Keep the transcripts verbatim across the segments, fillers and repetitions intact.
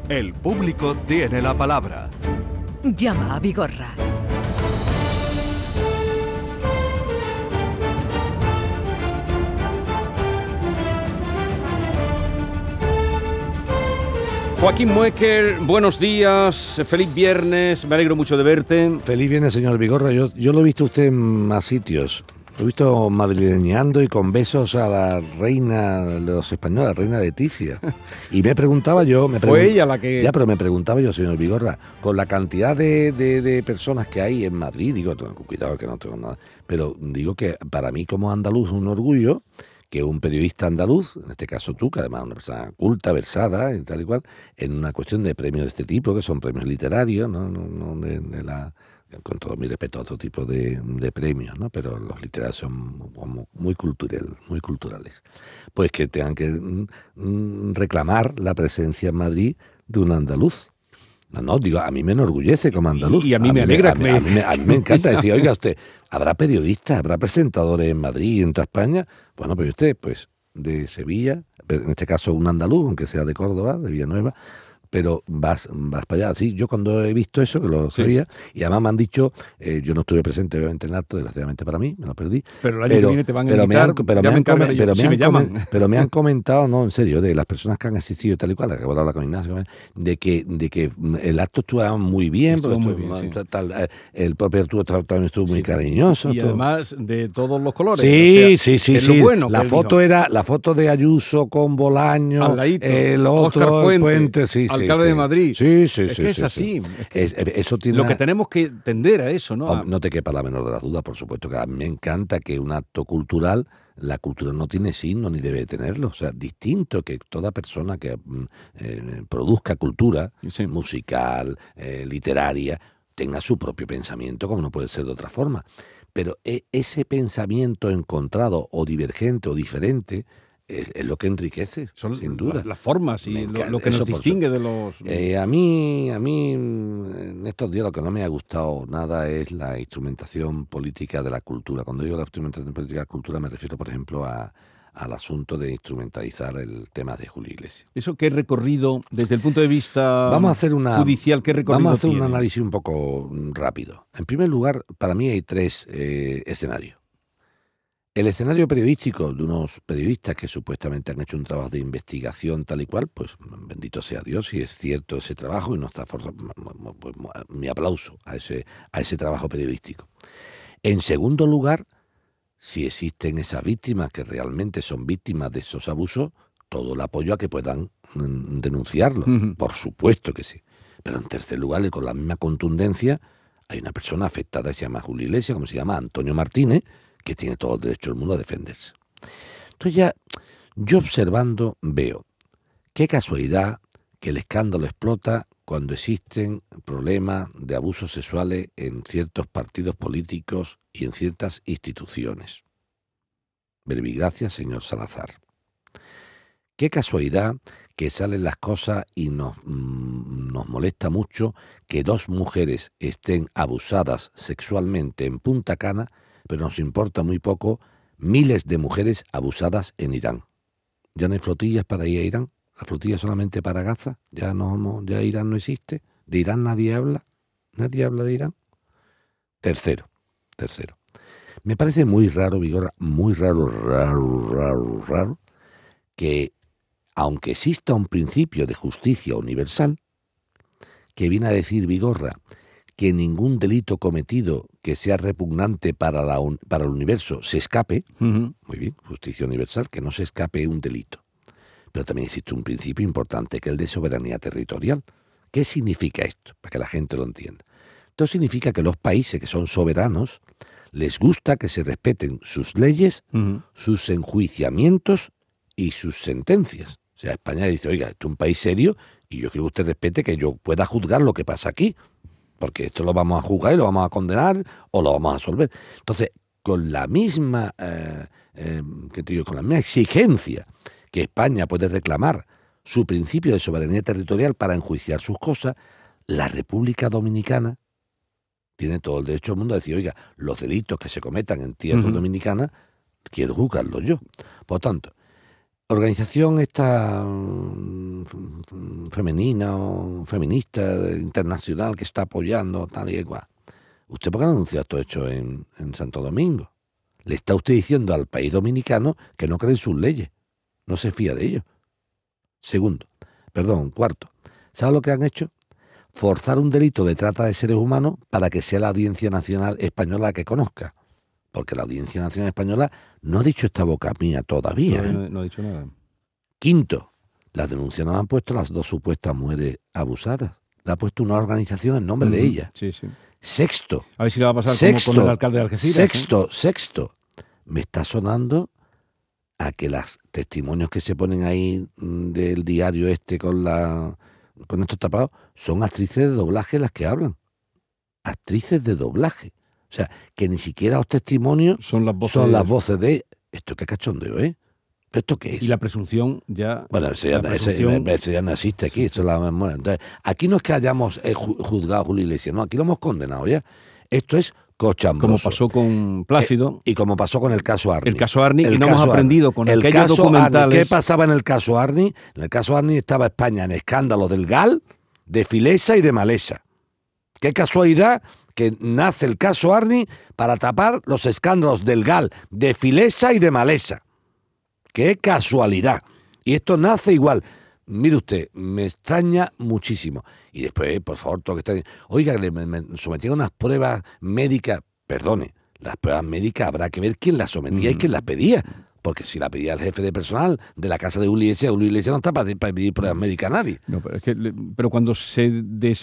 El público tiene la palabra. Llama a Vigorra. Joaquín Muecker, buenos días, feliz viernes, me alegro mucho de verte. Feliz viernes, señor Vigorra. Yo, yo lo he visto usted en más sitios. Lo he visto madrileñando y con besos a la reina de los españoles, la reina Leticia. Y me preguntaba yo... Me Fue pregun- ella la que... Ya, pero me preguntaba yo, señor Vigorra, con la cantidad de, de, de personas que hay en Madrid, digo, cuidado que no tengo nada, pero digo que para mí como andaluz es un orgullo que un periodista andaluz, en este caso tú, que además es una persona culta, versada y tal y cual, en una cuestión de premios de este tipo, que son premios literarios, no, no, no de, de la, con todo mi respeto a otro tipo de, de premios, ¿no? Pero los literarios son como muy cultural, muy culturales. Pues que tengan que mm, reclamar la presencia en Madrid de un andaluz. No, no, digo, a mí me enorgullece como andaluz. Y, y a mí me alegra. A mí, a, mí, a, mí, a mí me encanta decir, oiga usted, ¿habrá periodistas, habrá presentadores en Madrid y en toda España? Bueno, pues usted, pues, de Sevilla, en este caso un andaluz, aunque sea de Córdoba, de Villanueva, pero vas, vas para allá. Sí, yo cuando he visto eso, que lo Sí. sabía, y además me han dicho, eh, yo no estuve presente obviamente en el acto, desgraciadamente para mí, me lo perdí. Pero el año que viene te van a pero me invitar, han, pero ya me me han, come- encargaré yo, pero me si han me llaman. come- pero me han comentado, no, en serio, de las personas que han asistido y tal y cual, acabo de hablar con Ignacio, de que, de que el acto estuvo muy bien, Estuvo porque muy estuvo- bien, sí. tal, eh, el propio Arturo también estuvo muy Sí. cariñoso. Y todo. además de todos los colores. Sí, o sea, sí, sí, es sí. lo bueno que la él foto dijo. era la foto de Ayuso con Bolaño, Al ladito, el Óscar otro, el Puente, Puente, sí, sí, alcalde sí. de Madrid. Sí, sí, Es sí. que es sí, así. sí. Es que Es- eso tiene lo una- que tenemos que tender a eso, ¿no? Hom- No te quepa la menor de las dudas, por supuesto, que a mí me encanta que un acto cultural, la cultura no tiene signo ni debe tenerlo. O sea, distinto que toda persona que mm, eh, produzca cultura Sí. musical, eh, literaria, tenga su propio pensamiento, como no puede ser de otra forma. Pero e- ese pensamiento encontrado o divergente o diferente es, es lo que enriquece, Son sin duda. las, las formas y Me lo, encanta, lo que eso nos por distingue de los... Eh, a mí, a mí, mm, en estos días lo que no me ha gustado nada es la instrumentación política de la cultura. Cuando digo la instrumentación política de la cultura me refiero, por ejemplo, a, al asunto de instrumentalizar el tema de Julio Iglesias. Eso qué recorrido, desde el punto de vista Vamos a hacer una, judicial, qué recorrido vamos a hacer tiene? un análisis un poco mm, rápido. En primer lugar, para mí hay tres eh, escenarios. El escenario periodístico de unos periodistas que supuestamente han hecho un trabajo de investigación tal y cual, pues bendito sea Dios si es cierto ese trabajo y no está forzado, pues, mi aplauso a ese, a ese trabajo periodístico. En segundo lugar, si existen esas víctimas que realmente son víctimas de esos abusos, todo el apoyo a que puedan mm, denunciarlo, Ujú. por supuesto que sí. Pero en tercer lugar, y con la misma contundencia, hay una persona afectada que se llama Julio Iglesias, como se llama Antonio Martínez, que tiene todo el derecho del mundo a defenderse. Entonces ya, yo observando veo, qué casualidad que el escándalo explota cuando existen problemas de abusos sexuales en ciertos partidos políticos y en ciertas instituciones. Verbigracia, señor Salazar. Qué casualidad que salen las cosas y nos, mm, nos molesta mucho que dos mujeres estén abusadas sexualmente en Punta Cana, pero nos importa muy poco miles de mujeres abusadas en Irán. ¿Ya no hay flotillas para ir a Irán? ¿La flotilla solamente para Gaza? ¿Ya, no, no, ya Irán no existe? ¿De Irán nadie habla? ¿Nadie habla de Irán? Tercero, tercero. Me parece muy raro, Vigorra, muy raro, raro, raro, raro, que aunque exista un principio de justicia universal, que viene a decir Vigorra que ningún delito cometido que sea repugnante para, la un, para el universo se escape, Ujú. muy bien, justicia universal, que no se escape un delito. Pero también existe un principio importante, que es el de soberanía territorial. ¿Qué significa esto? Para que la gente lo entienda. Esto significa que los países que son soberanos les gusta que se respeten sus leyes, Ujú. sus enjuiciamientos y sus sentencias. O sea, España dice, oiga, esto es un país serio y yo quiero que usted respete que yo pueda juzgar lo que pasa aquí, porque esto lo vamos a juzgar y lo vamos a condenar o lo vamos a absolver. Entonces, con la misma, eh, eh, ¿qué te digo? Con la misma exigencia que España puede reclamar su principio de soberanía territorial para enjuiciar sus cosas, la República Dominicana tiene todo el derecho del mundo a decir, oiga, los delitos que se cometan en tierra Ujú. dominicana, quiero juzgarlos yo. Por tanto, organización esta mm, femenina o feminista internacional que está apoyando tal y cual. ¿Usted por qué no anuncia todo esto en, en Santo Domingo? Le está usted diciendo al país dominicano que no cree en sus leyes. No se fía de ellos. Segundo, perdón, cuarto. ¿Sabe lo que han hecho? Forzar un delito de trata de seres humanos para que sea la Audiencia Nacional Española la que conozca. Porque la Audiencia Nacional Española no ha dicho esta boca mía todavía. No, ¿eh? no, no ha dicho nada. Quinto, las denuncias no han puesto las dos supuestas mujeres abusadas. La ha puesto una organización en nombre Mm, de ella. Sí, sí. Sexto, A ver si le va a pasar Sexto, como con el alcalde de Algeciras. ¿eh? sexto, sexto. Me está sonando a que los testimonios que se ponen ahí mm, del diario este con la con estos tapados son actrices de doblaje las que hablan. Actrices de doblaje. O sea, que ni siquiera los testimonios Son las voces. son las voces de... Esto qué cachondeo, ¿eh? ¿Esto qué es? Y la presunción ya. Bueno, ese ya, la ese- presunción- ese ya no existe aquí, eso es la memoria. Entonces, aquí no es que hayamos eh, ju- juzgado a Julio Iglesias, no, aquí lo hemos condenado ya. Esto es cochambroso. como pasó con Plácido, Y como pasó con el caso Arni. el caso Arni, El y no hemos caso aprendido Arni. con El aquellos caso documentales. Arni. ¿Qué pasaba en el caso Arni? En el caso Arni estaba España en escándalo del G A L, de Filesa y de Malesa. Qué casualidad que nace el caso Arni para tapar los escándalos del G A L, de Filesa y de Malesa. Qué casualidad. Y esto nace igual. Mire usted, me extraña muchísimo. Y después, por favor, todo lo que está... Oiga, le me, me sometían a unas pruebas médicas. Perdone, las pruebas médicas habrá que ver quién las sometía y Mm. quién las pedía. Porque si la pedía el jefe de personal de la casa de Julio Iglesias, Julio Iglesias no está para, para pedir pruebas médicas a nadie. No, pero, es que, le- pero cuando se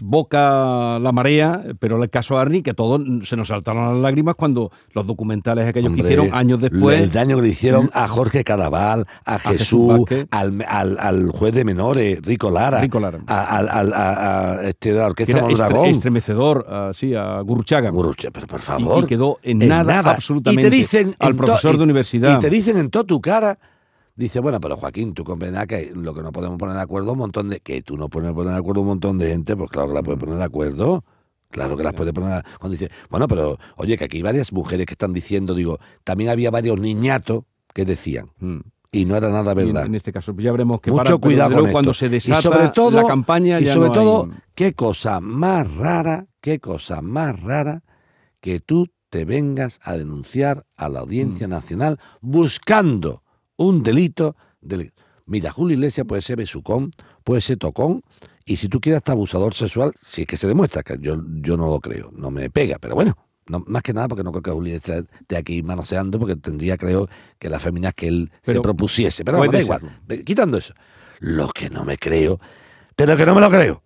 desboca la marea, pero el caso Arni, que todos se nos saltaron las lágrimas cuando los documentales aquellos Hombre, que hicieron años después. El daño que le hicieron a Jorge Cadaval, a, Jesús Jesús, Vázquez. al, al, al juez de menores, Rico Lara, Rico Lara. a, al- al- a- a este de la que Orquesta era estre- Mondragón. estremecedor, ah, sí, a Gurruchaga. Gurruchaga, pero por Y- favor. y quedó en nada, absolutamente, Y te dicen al en to- profesor y- de universidad. Y te dicen en toda tu cara, dice, bueno, pero Joaquín, tú comprenderás que lo que no podemos poner de acuerdo un montón de... Que tú no puedes poner de acuerdo un montón de gente, pues claro que la puedes poner de acuerdo. Claro que las puedes poner... de- Cuando dice, bueno, pero oye, que aquí hay varias mujeres que están diciendo, digo, también había varios niñatos que decían. Mm. Y no era nada Y en, verdad. en este caso, pues ya veremos que Mucho para, pero cuidado desde con luego cuando esto. se desata y sobre todo, la campaña y ya sobre no todo, hay... qué cosa más rara, qué cosa más rara que tú te vengas a denunciar a la Audiencia Mm. Nacional buscando un delito. Del... Mira, Julio Iglesias puede ser besucón, puede ser tocón, y si tú quieres hasta abusador sexual, si es que se demuestra, que yo, yo no lo creo, no me pega, pero bueno. No, más que nada porque no creo que Julio Iglesias esté aquí manoseando, porque tendría, creo, que las féminas que él se Pero propusiese. Pero puede vamos, da igual. serlo. Ve- Quitando eso. Lo que no me creo, pero que no me lo creo,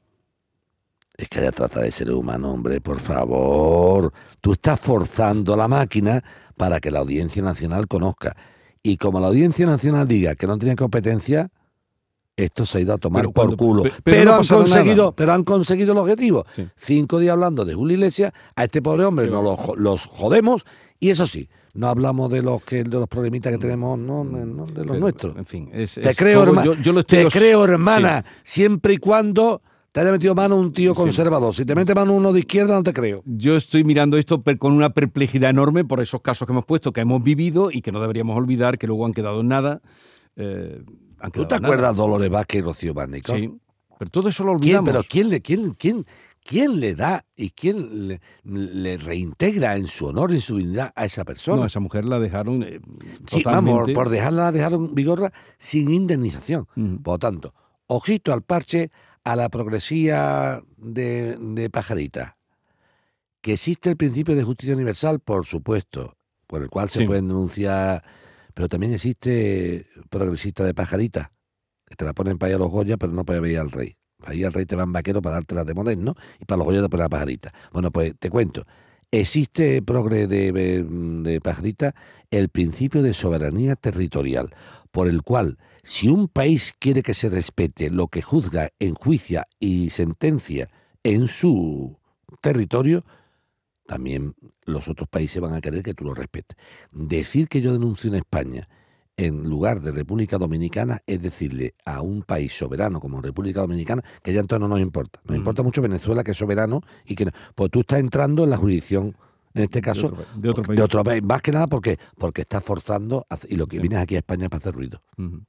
es que haya trata de seres humanos, hombre, por favor. Tú estás forzando la máquina para que la Audiencia Nacional conozca. Y como la Audiencia Nacional diga que no tiene competencia, esto se ha ido a tomar Pero por cuando- culo. pe- Pero, pero no ha han pasado conseguido, nada. pero han conseguido el objetivo. Sí. Cinco días hablando de Julio Iglesias, a este pobre hombre Pero- nos lo jo- los jodemos, y eso sí, no hablamos de los que de los problemitas que tenemos, no, no, no, de los pero, nuestros. En fin, es, Te es creo, todo- hermana. Yo, yo lo estoy Te os- creo, hermana, sí. siempre y cuando te haya metido mano un tío Sí. conservador. Si te mete mano uno de izquierda, no te creo. Yo estoy mirando esto per- con una perplejidad enorme por esos casos que hemos puesto, que hemos vivido y que no deberíamos olvidar, que luego han quedado en nada. eh, han ¿Tú quedado te en nada. acuerdas Dolores Vázquez y Rocío Bárnico? Sí, pero todo eso lo ¿Quién, olvidamos. pero quién le, quién, quién, quién le da y quién le, le reintegra en su honor y su dignidad a esa persona? No, esa mujer la dejaron eh, Sí, vamos, totalmente... por dejarla, la dejaron Vigorra sin indemnización. Ujú. Por lo tanto, ojito al parche, a la progresía de, de Pajarita. Que existe el principio de justicia universal, por supuesto, por el cual se Sí. pueden denunciar, pero también existe progresista de Pajarita, que te la ponen para ir a los Goya, pero no para ir al rey. Para ir al rey te van vaquero para dártela de moderno, y para los Goya te ponen la Pajarita. Bueno, pues te cuento. Existe, progre de, de Pajarita, el principio de soberanía territorial, por el cual, si un país quiere que se respete lo que juzga, enjuicia y sentencia en su territorio, también los otros países van a querer que tú lo respetes. Decir que yo denuncio en España en lugar de República Dominicana es decirle a un país soberano como República Dominicana que ya entonces no nos importa. Nos Mm. importa mucho Venezuela, que es soberano, y que no. Pues tú estás entrando en la jurisdicción, en este caso, otro pa- de otro país. de otro país. Más que nada porque, porque estás forzando, a hacer- y lo que Sí. vienes aquí a España es para hacer ruido. Ujú.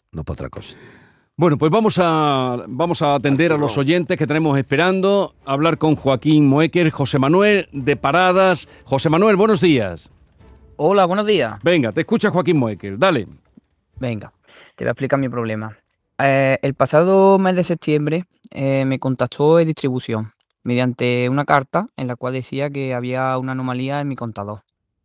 no para otra cosa. Bueno, pues vamos a, vamos a atender a los oyentes que tenemos esperando, a hablar con Joaquín Moecker, José Manuel de Paradas. José Manuel, buenos días. Hola, buenos días. Venga, te escucha Joaquín Moecker, dale. Venga, te voy a explicar mi problema. Eh, el pasado mes de septiembre eh, me contactó de distribución mediante una carta en la cual decía que había una anomalía en mi contador.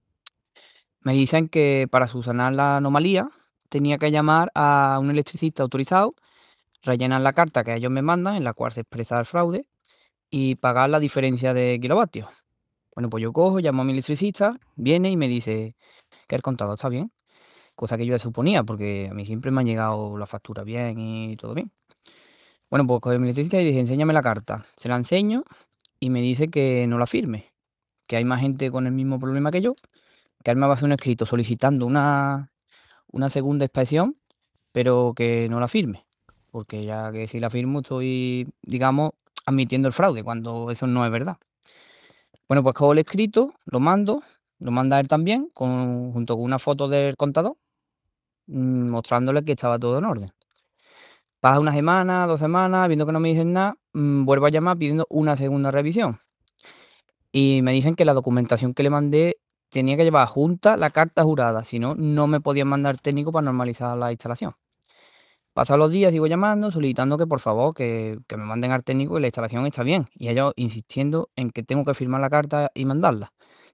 Me dicen que para subsanar la anomalía tenía que llamar a un electricista autorizado, rellenar la carta que ellos me mandan en la cual se expresa el fraude y pagar la diferencia de kilovatios. Bueno, pues yo cojo, llamo a mi electricista, viene y me dice que el contador está bien, cosa que yo ya suponía, porque a mí siempre me han llegado la factura bien y todo bien. Bueno, pues con mi electricista y dije, enséñame la carta. Se la enseño y me dice que no la firme, que hay más gente con el mismo problema que yo, que él me va a hacer un escrito solicitando una, una segunda inspección, pero que no la firme, porque ya que si la firmo estoy, digamos, admitiendo el fraude, cuando eso no es verdad. Bueno, pues cojo el escrito, lo mando, lo manda él también, con, junto con una foto del contador, mmm, mostrándole que estaba todo en orden. Pasa una semana, dos semanas, viendo que no me dicen nada, mmm, vuelvo a llamar pidiendo una segunda revisión. Y me dicen que la documentación que le mandé tenía que llevar junta la carta jurada, si no, no me podían mandar técnico para normalizar la instalación. Pasan los días, sigo llamando, solicitando que por favor, que, que me manden al técnico y la instalación está bien. Y ellos insistiendo en que tengo que firmar la carta y mandarla.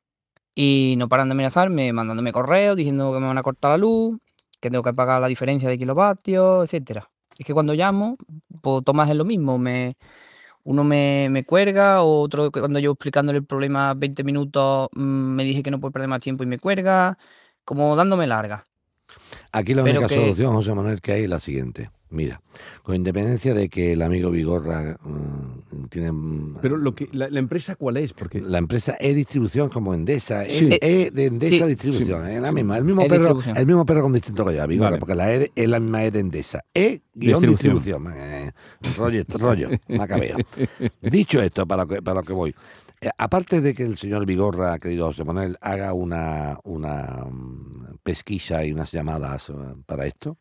Y no paran de amenazarme, mandándome correos, diciendo que me van a cortar la luz, que tengo que pagar la diferencia de kilovatios, etcétera. Es que cuando llamo, pues tomas es lo mismo. Me, uno me, me cuelga, otro que cuando yo explicándole el problema veinte minutos mmm, me dije que no puedo perder más tiempo y me cuelga, como dándome larga. Aquí la Pero única que- solución, José Manuel, que hay es la siguiente. Mira, con independencia de que el amigo Vigorra mm, tiene... mm, Pero lo que, la, la empresa, ¿cuál es? Porque La empresa E-Distribución como Endesa, Sí. E, E de Endesa Sí. Distribución, Sí. es la Sí. misma, el mismo, perro, E-Distribución. el mismo perro con distinto collar, Vigorra, Vale. porque la E es la misma E de Endesa. E-Distribución. Eh, rollo, rollo, macabeo. Dicho esto, para lo que, para lo que voy, eh, aparte de que el señor Vigorra, querido José Manuel, haga una, una mm, pesquisa y unas llamadas eh, para esto,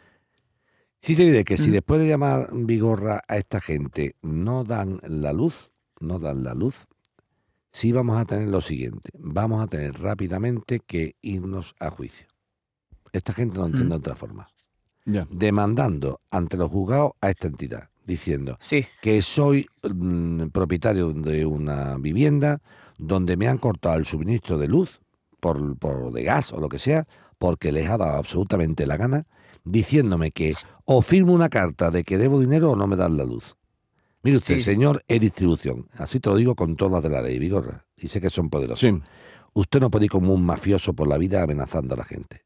sí te diré que si Mm. después de llamar Vigorra a esta gente no dan la luz, no dan la luz, sí vamos a tener lo siguiente, vamos a tener rápidamente que irnos a juicio. Esta gente no entiende Mm. otra forma. ya. Demandando ante los juzgados a esta entidad, diciendo Sí, que soy mm, propietario de una vivienda donde me han cortado el suministro de luz, por, por de gas o lo que sea, porque les ha dado absolutamente la gana, diciéndome que o firmo una carta de que debo dinero o no me dan la luz. Mire usted, Sí. señor E-Distribución, así te lo digo con todas las de la ley, Vigorra, y sé que son poderosos. Sí. Usted no puede ir como un mafioso por la vida amenazando a la gente.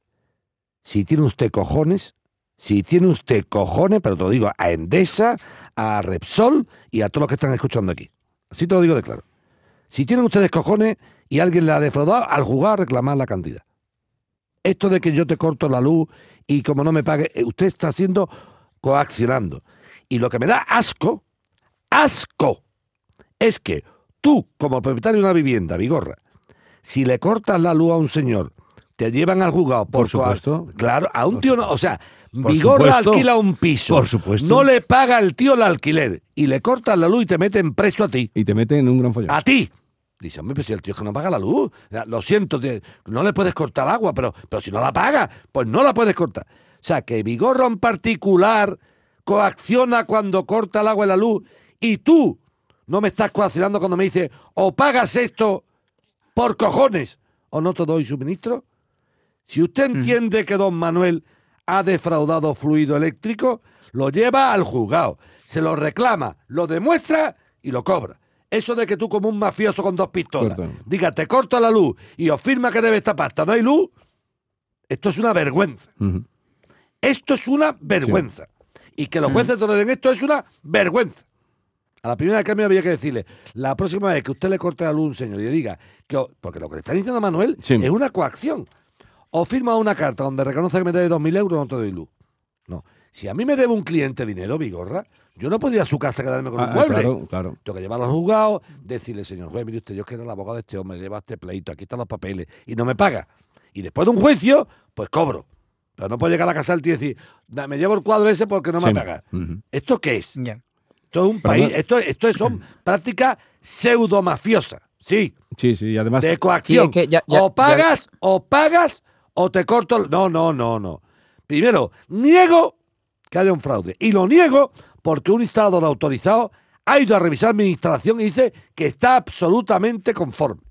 Si tiene usted cojones, si tiene usted cojones, pero te lo digo a Endesa, a Repsol y a todos los que están escuchando aquí. Así te lo digo de claro. Si tienen ustedes cojones y alguien le ha defraudado, al jugar a reclamar la cantidad. Esto de que yo te corto la luz y como no me pague, eh, usted está haciendo coaccionando. Y lo que me da asco, asco, es que tú, como propietario de una vivienda, Vigorra, si le cortas la luz a un señor, te llevan al juzgado por, Por supuesto. coac- Claro, a un Por tío no, o sea, Por Vigorra supuesto. alquila un piso. Por supuesto. No le paga el tío el alquiler y le cortas la luz y te meten preso a ti. Y te meten en un gran follón. A ti. Dice, hombre, pero si el tío es que no paga la luz, ya, lo siento, tío, no le puedes cortar agua, pero, pero si no la paga, pues no la puedes cortar. O sea, que Vigorra en particular coacciona cuando corta el agua y la luz y tú no me estás coaccionando cuando me dices o pagas esto por cojones o no te doy suministro. Si usted entiende que don Manuel ha defraudado fluido eléctrico, lo lleva al juzgado, se lo reclama, lo demuestra y lo cobra. Eso de que tú como un mafioso con dos pistolas, Corta. diga, te corto la luz y os firma que debe esta pasta, no hay luz, esto es una vergüenza. Ujú. Esto es una vergüenza. Y que los jueces toleren esto es una vergüenza. A la primera que me había que decirle, la próxima vez que usted le corte la luz a un señor y le diga, que, porque lo que le está diciendo a Manuel Sí. es una coacción. O firma una carta donde reconoce que me debe dos mil euros, no te doy luz. No. Si a mí me debe un cliente dinero, Vigorra, yo no puedo ir a su casa a quedarme con Ah, un ah, mueble. claro, claro. Tengo que llevarlo al juzgado, decirle, señor juez, mire usted, yo es que era el abogado de este hombre, lleva este pleito, aquí están los papeles, y no me paga. Y después de un juicio, pues cobro. Pero no puedo llegar a la casa del tío y decir, me llevo el cuadro ese porque no me Sí. paga. Uh-huh. ¿Esto qué es? Ya. Esto es un Pero país, no- esto, esto es- son prácticas pseudo-mafiosas. Sí, Sí, sí, y además... de coacción. Sí, es que ya- ya- o pagas, o pagas, o te corto. el- No, no, no, no. Primero, niego que haya un fraude. Y lo niego porque un instalador autorizado ha ido a revisar mi instalación y dice que está absolutamente conforme.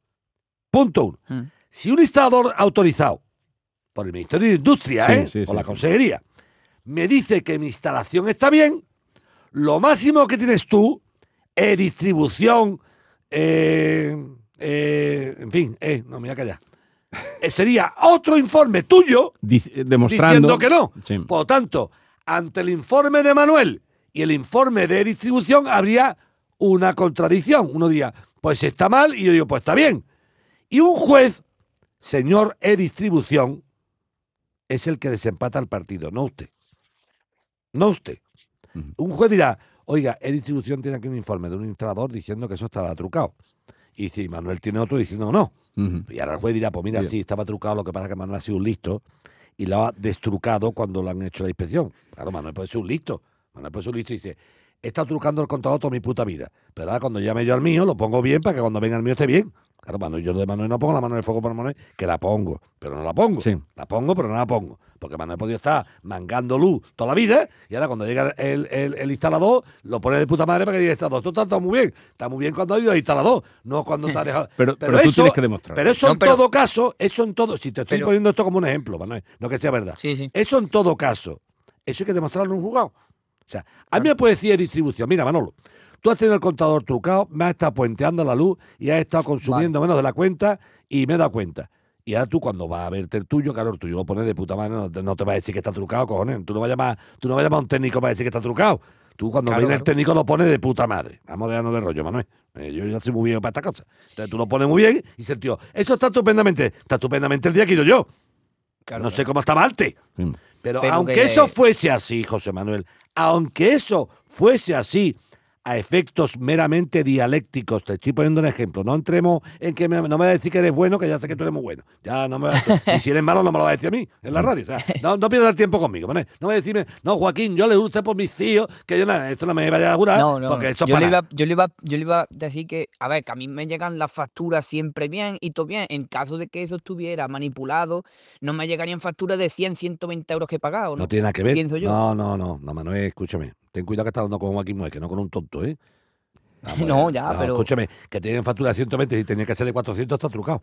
Punto uno. Mm. Si un instalador autorizado por el Ministerio de Industria, Sí, ¿eh? sí, por sí, la sí. Consejería, me dice que mi instalación está bien, lo máximo que tienes tú es distribución, eh, eh, en fin, eh, no me voy a callar. Eh, sería otro informe tuyo Dic- demostrando... diciendo que no. Sí. Por lo tanto, ante el informe de Manuel y el informe de distribución habría una contradicción. Uno diría, pues está mal, y yo digo, pues está bien. Y un juez, señor E-Distribución, es el que desempata el partido, no usted. No usted. Ujú. Un juez dirá, oiga, E-Distribución tiene aquí un informe de un instalador diciendo que eso estaba trucado. Y si Manuel tiene otro diciendo no. Ujú. Y ahora el juez dirá, pues mira, Bien. sí, estaba trucado, lo que pasa es que Manuel ha sido un listo y lo ha destrucado cuando le han hecho la inspección. Claro, Manuel puede ser un listo. Manuel puede ser un listo y dice, he estado trucando el contador toda mi puta vida. Pero ahora cuando llame yo al mío, lo pongo bien para que cuando venga el mío esté bien. Claro, Manuel, yo de Manuel no pongo la mano en el fuego por Manuel, que la pongo, pero no la pongo. Sí. La pongo, pero no la pongo. Porque Manuel ha podido estar mangando luz toda la vida y ahora cuando llega el, el, el instalador, lo pone de puta madre para que diga instalador. Tú estás está muy bien. Está muy bien cuando ha ido al instalador, no cuando te ha dejado. Pero, pero, tú tienes que demostrar. Pero eso No, en pero- todo caso, eso en todo, si te estoy pero- poniendo esto como un ejemplo, Manuel, no que sea verdad. Sí, sí. Eso en todo caso, eso hay que demostrarlo en un juzgado. O sea, a mí me puede decir de distribución, mira, Manolo, tú has tenido el contador trucado, me has estado puenteando la luz y has estado consumiendo menos de la cuenta y me he dado cuenta. Y ahora tú cuando vas a verte el tuyo, claro, el tuyo lo pones de puta madre, no, te- no te va a decir que está trucado, cojones. Tú no vas a llamar, tú no vas a llamar a un técnico para decir que está trucado. Tú cuando Claro, viene el claro. técnico lo pones de puta madre. Vamos a dejarnos de rollo, Manuel. Eh, yo ya soy muy viejo para esta cosa. Entonces tú lo pones muy bien y dice el tío, eso está estupendamente, está estupendamente el día que he ido yo. Claro, no sé claro. cómo estaba antes. Sí. Pero, Pero aunque que- eso fuese así, José Manuel, aunque eso fuese así, a efectos meramente dialécticos, te estoy poniendo un ejemplo, no entremos en que me- no me vas a decir que eres bueno, que ya sé que tú eres muy bueno. Ya no me vas a- y si eres malo no me lo vas a decir a mí, en la radio. O sea, no, no pierdas el tiempo conmigo, ¿vale? No me vas a decirme, no, Joaquín, yo le juro a usted por mis tíos, que yo nada, eso no me vaya a jurar, No, no, porque eso es yo, para le nada. iba, yo, le iba, yo le iba a decir que, a ver, que a mí me llegan las facturas siempre bien y todo bien. En caso de que eso estuviera manipulado, no me llegarían facturas de cien, ciento veinte euros que he pagado, ¿no? No tiene nada que ver. Pienso yo. No, no, no, no, Manuel, escúchame. Ten cuidado que estás hablando con Joaquín Mueque, no con un tonto, ¿eh? Vamos, No, eh, ya, pero- Escúchame, que tienen factura de ciento veinte y tenía que ser de cuatrocientos, está trucado.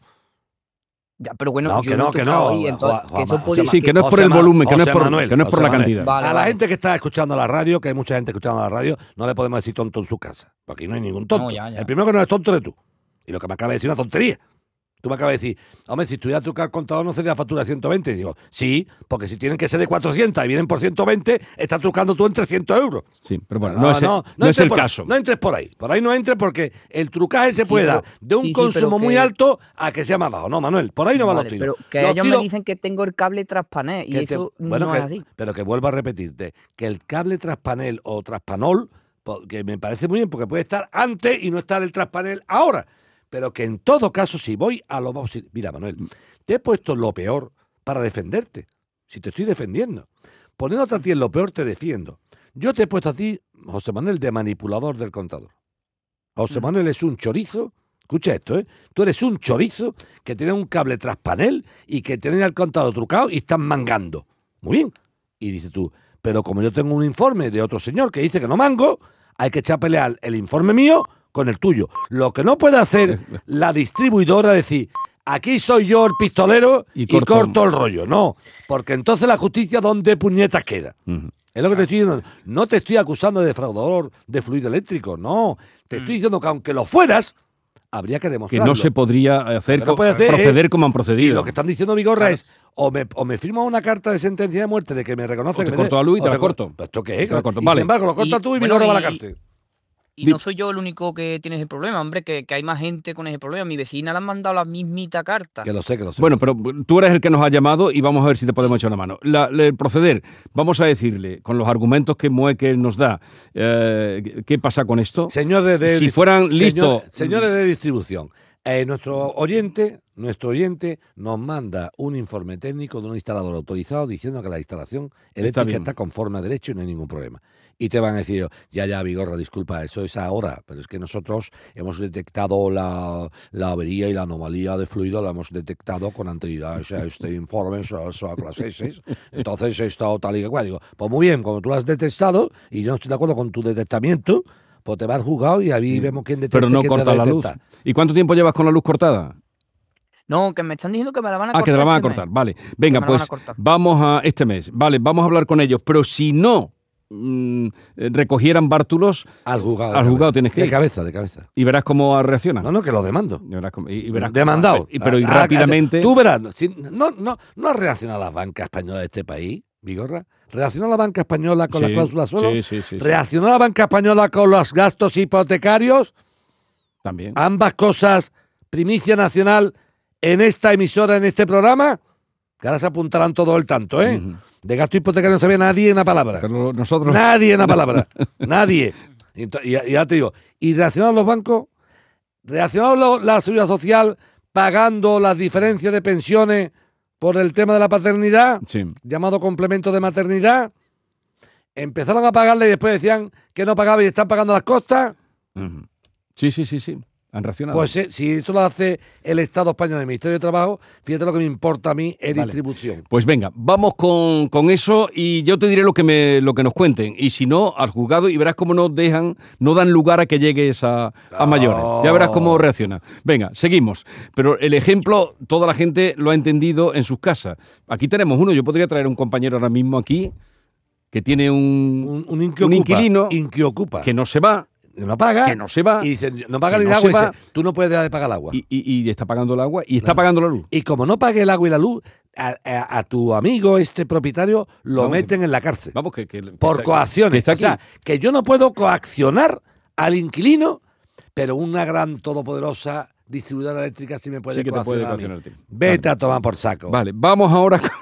Ya, pero bueno, No, yo que lo no, he que tocado no, ahí, entonces, Juan- que eso Juanma, podía- Sí, que no es por José el Ma- volumen, que no es José por, Manuel, que no es por José la Manuel. cantidad. Vale, A la vale. gente que está escuchando la radio, que hay mucha gente escuchando la radio, no le podemos decir tonto en su casa. Porque aquí no hay ningún tonto. No, ya, ya. El primero que no es tonto eres tú. Y lo que me acaba de decir es una tontería. Tú me acabas de decir, hombre, si estuviera trucado el contador no sería factura de ciento veinte. Y digo, sí, porque si tienen que ser de cuatrocientos y vienen por ciento veinte, estás trucando tú en trescientos euros. Sí, pero bueno, no, es, el- no es entres el por- caso. No entres por ahí. Por ahí no entres porque el trucaje se Sí, puede dar pero- de un sí, sí, consumo pero muy que- alto a que sea más bajo. No, Manuel, por ahí no van Vale, los tiros. pero que Los ellos tiros- me dicen que tengo el cable traspanel y que te- eso bueno, no que- es así. pero que vuelvo a repetirte, que el cable traspanel o traspanol, po- que me parece muy bien, porque puede estar antes y no estar el traspanel ahora. Pero que en todo caso, si voy a lo más... Mira, Manuel, te he puesto lo peor para defenderte. Si te estoy defendiendo. Poniéndote a ti en lo peor, te defiendo. Yo te he puesto a ti, José Manuel, de manipulador del contador. José Mm. Manuel es un chorizo. Escucha esto, ¿eh? Tú eres un chorizo que tiene un cable traspanel y que tiene el contador trucado y están mangando. Muy bien. Y dices tú, pero como yo tengo un informe de otro señor que dice que no mango, hay que echar a pelear el informe mío con el tuyo. Lo que no puede hacer la distribuidora es decir, aquí soy yo el pistolero Y y, corto- corto el rollo. No, porque entonces la justicia, ¿dónde puñetas queda? Ujú. Es lo que te estoy diciendo. No te estoy acusando de defraudador de fluido eléctrico, no. Te Mm. estoy diciendo que aunque lo fueras, habría que Que demostrarlo. no se podría hacer, Lo que no co- puede hacer proceder es- como han Y procedido. lo que están diciendo Vigorra es, o me, o me firma una carta de sentencia de muerte de que me reconoce O te que me corto de- la luz y o te la cor- corto. ¿Pues esto qué es? Te la corto. Y Vale. sin embargo, lo cortas Y, tú y bueno, Vigorra va a la y- cárcel. Y Di- no soy yo el único que tiene ese problema, hombre, que, que hay más gente con ese problema. Mi vecina le han mandado la mismita carta. Que lo sé, que lo sé. Bueno, pero tú eres el que nos ha llamado y vamos a ver si te podemos echar una mano. La- la- el proceder, vamos a decirle, con los argumentos que Mueque nos da, eh, ¿qué pasa con esto? Señores de, si fueran señor- listos... señores de distribución, eh, nuestro oyente nuestro oyente nos manda un informe técnico de un instalador autorizado diciendo que la instalación eléctrica bien. está conforme a derecho y no hay ningún problema. Y te van a decir, ya, ya, Vigorra, disculpa, eso es ahora, pero es que nosotros hemos detectado la, la avería y la anomalía de fluido, la hemos detectado con anterioridad a este informe, a las S. Entonces he estado tal y cual. Digo, pues muy bien, como tú lo has detectado y yo no estoy de acuerdo con tu detectamiento, pues te vas al juzgado y ahí vemos quién detecta. Pero no quién corta la luz. detecta. ¿Y cuánto tiempo llevas con la luz cortada? No, que me están diciendo que me la van a Ah, cortar. que te la van a este cortar, mes. vale. Venga, me la van a pues cortar. vamos a este mes, vale, vamos a hablar con ellos, pero si no mm, eh, recogieran bártulos, Al juzgado. Al de juzgado cabeza. tienes que De ir. cabeza, de cabeza. y verás cómo reaccionan. No, no, que lo demando. Y verás cómo- y- y verás cómo- Demandado. y- pero y Ah, rápidamente... Tú verás, si- no, no, no ha reaccionado la banca española de este país, Vigorra. ¿Reaccionó la banca española con Sí, las cláusulas suelo? sí, sí, sí, sí. ¿Reaccionó la banca española con los gastos hipotecarios? También. Ambas cosas, primicia nacional en esta emisora, en este programa, que ahora se apuntarán todo el tanto, ¿eh? Ujú. De gasto hipotecario no sabía nadie una palabra. Pero nosotros... Nadie una palabra. Nadie. Y, ento- y ya y ya te digo, ¿y reaccionaron los bancos? ¿Reaccionaron lo- la seguridad social pagando las diferencias de pensiones por el tema de la paternidad, Sí. llamado complemento de maternidad? Empezaron a pagarle y después decían que no pagaba y están pagando las costas. Ujú. Sí, sí, sí, sí. Han reaccionado. Pues eh, si eso lo hace el Estado español, el Ministerio de Trabajo, fíjate lo que me importa a mí es Vale. distribución. Pues venga, vamos con, con eso y yo te diré lo que me lo que nos cuenten. Y si no, al juzgado y verás cómo no dejan, no dan lugar a que llegues a, a mayores. Ya verás cómo reacciona. Venga, seguimos. Pero el ejemplo, toda la gente lo ha entendido en sus casas. Aquí tenemos uno, yo podría traer un compañero ahora mismo aquí que tiene un, Un, un, inquiocupa, un inquilino inquiocupa, que no se va, no paga, que no se va, y dice, no paga que ni no el se agua, y va. dice, tú no puedes dejar de pagar el agua. y, y- y está pagando el agua y está Claro. pagando la luz. Y como no pague el agua y la luz, a, a- a tu amigo, este propietario, lo Vamos, meten en la cárcel. Vamos, que, que- que Por está- que coacciones. está O sea, aquí. que yo no puedo coaccionar al inquilino, pero una gran todopoderosa distribuidora eléctrica sí me puede Sí que te puede coaccionar a mí. coaccionar a ti. Vete Vale. a tomar por saco. Vale, vamos ahora con...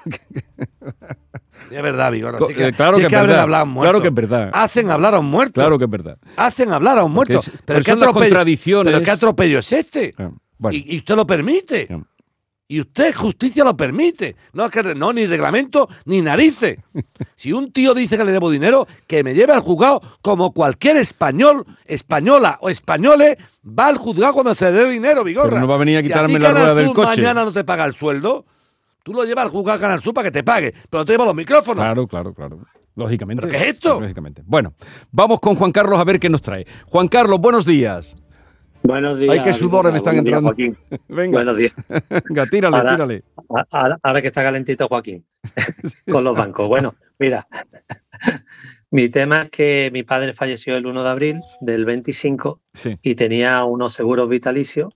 Es verdad, Vigor. Co- Así que, eh, claro si que es que es hablen de verdad. hablar a un muerto. Claro que es verdad. Hacen hablar a un muerto. Claro que es verdad. Hacen hablar a un muerto. Porque es- pero porque ¿qué son las atropello- contradicciones. Pero ¿qué atropello es este? Ah, Bueno, Y, y usted lo permite. Ah. Y usted, justicia, lo permite. No, es que no, ni reglamento, ni narices. Si un tío dice que le debo dinero, que me lleve al juzgado como cualquier español, española o españole, va al juzgado cuando se le dé dinero, Vigorra. Pero no va a venir a Si quitarme ti la Canal rueda del Sur coche. mañana no te paga el sueldo, tú lo llevas al juzgado a Canal Sur para que te pague, pero no te llevas los micrófonos. claro, claro, claro. Lógicamente. ¿Pero qué es esto? Lógicamente. Bueno, vamos con Juan Carlos a ver qué nos trae. Juan Carlos, buenos días. Buenos días. Ay, qué sudores me están buenos días, entrando. Joaquín. Venga, Buenos días. venga, tírale, Ahora- tírale. A- Ahora, ahora que está calentito Joaquín con los bancos. Bueno, mira, mi tema es que mi padre falleció el uno de abril del veinticinco Sí. y tenía unos seguros vitalicios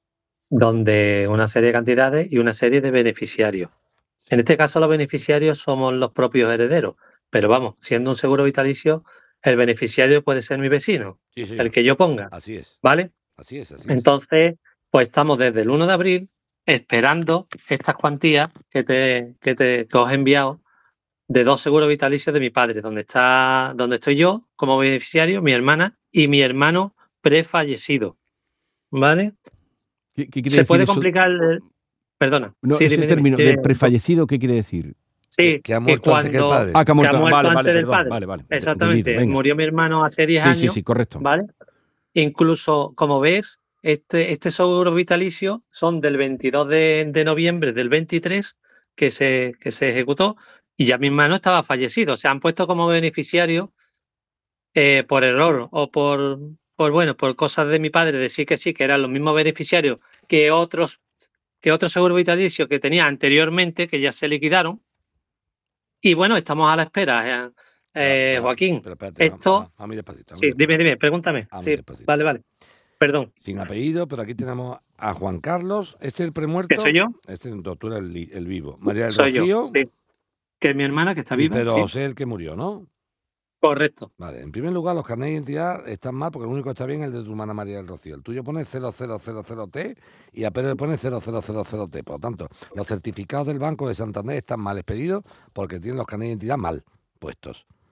donde una serie de cantidades y una serie de beneficiarios. En este caso los beneficiarios somos los propios herederos, pero vamos, siendo un seguro vitalicio, el beneficiario puede ser mi vecino, Sí, sí. el que yo ponga, Así es, ¿vale? así es, así es. Entonces, pues estamos desde el uno de abril esperando estas cuantías que te, que te que os he enviado de dos seguros vitalicios de mi padre, donde está, donde estoy yo como beneficiario, mi hermana y mi hermano prefallecido. ¿Vale? ¿Qué, qué quiere Se decir puede eso? complicar el- Perdona. No, Sí, ese dime, dime. término Eh, del prefallecido, ¿qué quiere decir? Sí, que ha muerto antes que el cuando- padre. Ah, que ha muerto. muerto vale, antes vale, del perdón. padre. Vale, vale. Exactamente. Entendido, venga. Murió mi hermano hace diez Sí, años. sí, sí, correcto. ¿Vale? Incluso, como ves, este, este seguro vitalicio son del veintidós de, de noviembre del veintitrés que se, que se ejecutó y ya mi hermano estaba fallecido. Se han puesto como beneficiario eh, por error o por, por, bueno, por cosas de mi padre, decir que sí, que eran los mismos beneficiarios que otros, que otros seguros vitalicios que tenía anteriormente, que ya se liquidaron. Y bueno, estamos a la espera, eh, eh, Pero, Joaquín. pero espérate, esto- a, a mí despacito. a mí Sí, dime, despacito. dime, pregúntame. A mí Sí, despacito. vale, vale. Perdón. Sin apellido, pero aquí tenemos a Juan Carlos. Este es el premuerto. ¿Que soy yo? Este es el doctor, el, li- el vivo. María del Soy Rocío. yo, sí. Que es mi hermana que está y viva. Pedro sí. José, el que murió, ¿no? Correcto. Vale, en primer lugar, los carnets de identidad están mal porque el único que está bien es el de tu hermana María del Rocío. El tuyo pone cero cero cero cero T y a Pedro le pone cero cero cero cero T. Por lo tanto, los certificados del Banco de Santander están mal expedidos porque tienen los carnets de identidad mal puestos.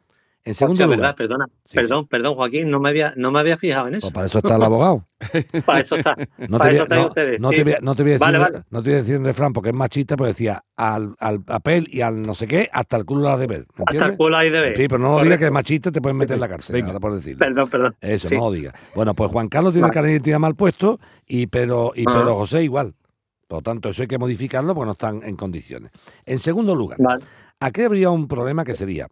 En segundo Hostia, lugar, verdad, perdona, Sí, perdón, perdón, Joaquín, no me había, no me había fijado en pues eso. para eso está el abogado. Para eso está, No para te, eso voy, a- estáis no, ustedes. no sí. te voy a- no te voy a decir, Vale, vale. no te voy a decir en refrán porque es machista, pero decía al, al papel y al no sé qué, hasta el culo lo has de ver. ¿Me Hasta el entiendes? culo hay de ver. Sí, pero no lo digas que es Correcto. machista, te pueden meter en la cárcel, Venga. ahora por decirlo. Perdón, perdón. Eso, Sí. no lo digas. Bueno, pues Juan Carlos tiene el Vale. carnet de identidad mal puesto y Pedro, y Ajá. Pedro José igual. Por lo tanto, eso hay que modificarlo porque no están en condiciones. En segundo lugar, Vale. aquí habría un problema que sería,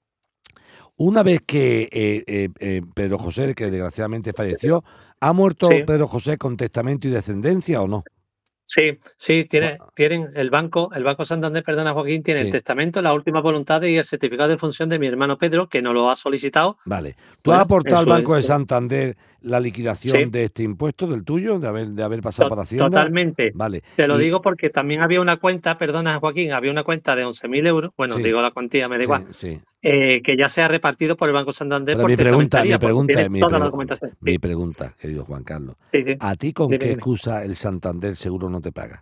una vez que eh, eh, eh, Pedro José, que desgraciadamente falleció, ¿ha muerto Sí. Pedro José con testamento y descendencia o no? Sí, sí, tiene, Gua- tienen el banco, el Banco Santander, perdona Joaquín, tiene Sí. el testamento, las últimas voluntades y el certificado de función de mi hermano Pedro, que no lo ha solicitado. Vale. ¿Tú Bueno, has aportado en al su- Banco de en su- Santander la liquidación Sí. de este impuesto, del tuyo, de haber, de haber pasado To- por Hacienda? Totalmente. Vale. Te lo Y- digo porque también había una cuenta, perdona Joaquín, había una cuenta de once mil euros, bueno, Sí. digo la cuantía, me da Sí, igual, sí. eh, que ya se ha repartido por el Banco Santander Pero por mi pregunta, mi testamentaría, porque pregunta, tiene mi, toda la pregu- documentación. Sí, mi pregunta, querido Juan Carlos, sí, sí. ¿a ti con Dime, qué dime. excusa el Santander seguro no te paga?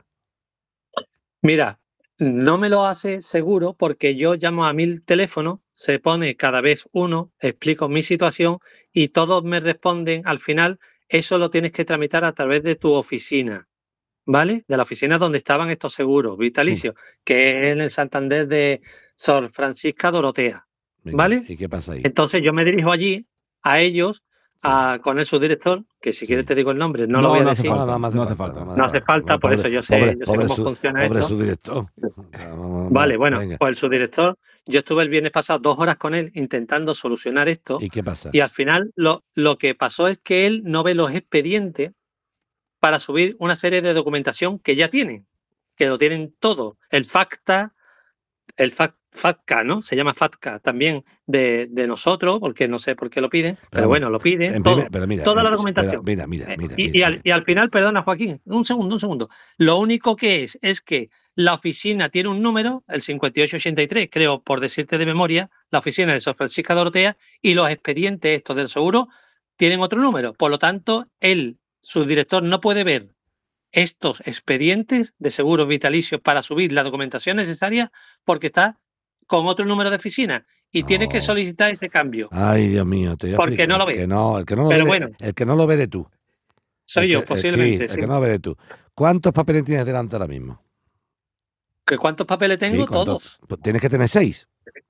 Mira, no me lo hace seguro porque yo llamo a mil teléfonos, se pone cada vez uno, explico mi situación y todos me responden al final, eso lo tienes que tramitar a través de tu oficina, ¿vale? De la oficina donde estaban estos seguros vitalicios, que es en el Santander de Sor Francisca Dorotea, Venga, ¿vale? ¿y qué pasa ahí? Entonces yo me dirijo allí, a ellos, Sí. a, con el subdirector, que si Sí. quieres te digo el nombre, no, No, lo voy a no hace decir. falta. No, no, no hace falta. No hace falta, por eso yo sé- pobre, yo sé pobre cómo su- funciona pobre esto. subdirector. Vamos, Vale, bueno, venga. pues el subdirector, yo estuve el viernes pasado dos horas con él intentando solucionar esto ¿Y qué pasa? y al final lo, lo que pasó es que él no ve los expedientes para subir una serie de documentación que ya tienen, que lo tienen todo. El FACTA, el FAC- FATCA, ¿no? Se llama FATCA también de, de nosotros, porque no sé por qué lo piden, pero, vamos, bueno, lo piden En todo. primer- pero mira, toda en- la documentación. espera, mira, mira, Eh, mira. y, mira, y al, mira. y al final, perdona Joaquín, un segundo, un segundo. Lo único que es es que la oficina tiene un número, el cincuenta y ocho ochenta y tres, creo, por decirte de memoria, la oficina de Sor Francisca Dorotea, y los expedientes estos del seguro tienen otro número. Por lo tanto, él, su director, no puede ver estos expedientes de seguros vitalicios para subir la documentación necesaria porque está con otro número de oficina y tiene que No. solicitar ese cambio. Ay, Dios mío, te voy a Porque explicar. no lo ve. Que no, el que no lo Pero ve, bueno. el que no lo ve eres tú. Soy El yo, que- eh, posiblemente. Sí, sí. el que no lo ve eres tú. ¿Cuántos papeles tienes delante ahora mismo? ¿Que ¿Cuántos papeles tengo? Sí, ¿cuántos? Todos. Pues tienes que tener seis.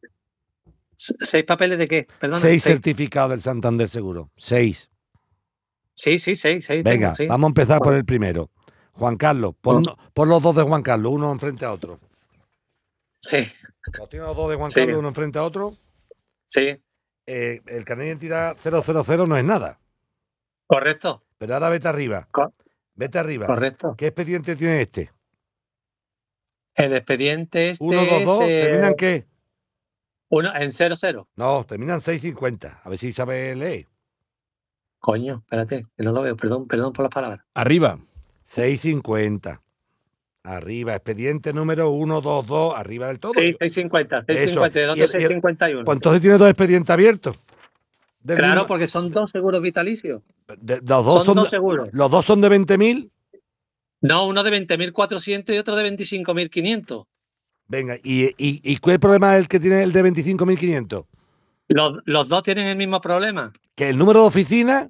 S- ¿Seis papeles de qué? Perdona. seis seis. certificados del Santander Seguro. Seis. Sí, sí, seis. seis Venga, tengo, sí. vamos a empezar por el primero. Juan Carlos, pon, Bueno. pon los dos de Juan Carlos, uno enfrente a otro. Sí, Los tienes los dos de Juan Sí. Carlos, uno enfrente a otro. sí. Eh, el carnet de identidad cero cero cero no es nada. Correcto. Pero ahora vete arriba. Co- Vete arriba. Correcto. ¿Qué expediente tiene este? El expediente este Uno, dos, es, dos. eh, ¿Terminan qué? uno en cero cero. No, terminan seis cincuenta. A ver si sabe leer. Coño, espérate, que no lo veo. Perdón, perdón por las palabras. Arriba. seis cincuenta. Arriba, expediente número ciento veintidós, arriba del todo. Sí, seiscientos cincuenta. Eso. seiscientos cincuenta y el Y otro el- y el- seiscientos cincuenta y uno. Pues entonces tiene dos expedientes abiertos. Del Claro, mismo- porque son dos seguros vitalicios. de- los dos Son, son, dos de- seguros. los dos son de veinte mil. No, uno de veinte mil cuatrocientos y otro de veinticinco mil quinientos. Venga, ¿y, y, y cuál problema es el que tiene el de veinticinco mil quinientos? Los, los dos tienen el mismo problema. Que el número de oficina,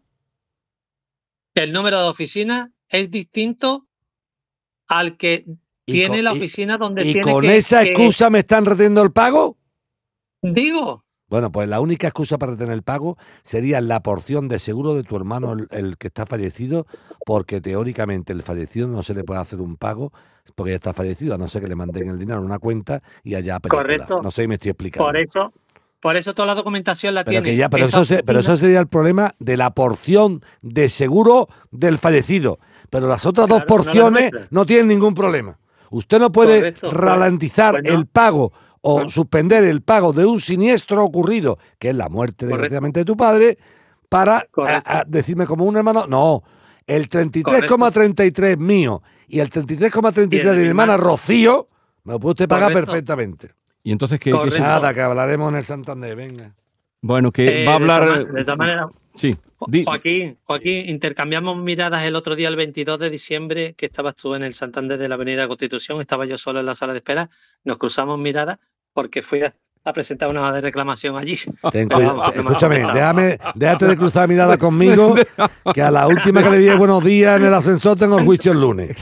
Que el número de oficina es distinto al que y tiene con, la y- oficina donde y tiene con que... esa que- excusa me están reteniendo el pago. Digo, Bueno, pues la única excusa para retener el pago sería la porción de seguro de tu hermano, el, el que está fallecido, porque teóricamente el fallecido no se le puede hacer un pago porque ya está fallecido, a no ser que le manden el dinero en una cuenta y allá película. Correcto. No sé si me estoy explicando. por eso, por eso toda la documentación la Pero, tiene. que ya, pero, esa eso se- pero oficina. eso sería el problema de la porción de seguro del fallecido. Pero las otras Claro, dos no la porciones nuestra. no tienen ningún problema. Usted no puede Correcto, pues- ralentizar pues no. el pago o No. suspender el pago de un siniestro ocurrido, que es la muerte, Correcto. desgraciadamente, de tu padre, para a- Correcto. a decirme como un hermano. No, el treinta y tres coma treinta y tres mío y el treinta y tres coma treinta y tres Y el de de mi mi hermana hermano. Rocío, me lo puede usted pagar Correcto. perfectamente. Y entonces, ¿qué, qué Correcto. se- Nada, que hablaremos en el Santander, venga. Bueno, que Eh, va a de hablar... todas ma- de todas maneras, Sí. Jo- Di- Joaquín, Joaquín, intercambiamos miradas el otro día, el veintidós de diciembre, que estabas tú en el Santander de la Avenida Constitución, estaba yo solo en la sala de espera, nos cruzamos miradas porque fui a, a presentar una hoja de reclamación allí. Ten Pero cuidado. vamos, no me Escúchame, ha comentado. déjame, déjate de cruzar mirada conmigo, que a la última que le dije buenos días en el ascensor tengo el juicio el lunes.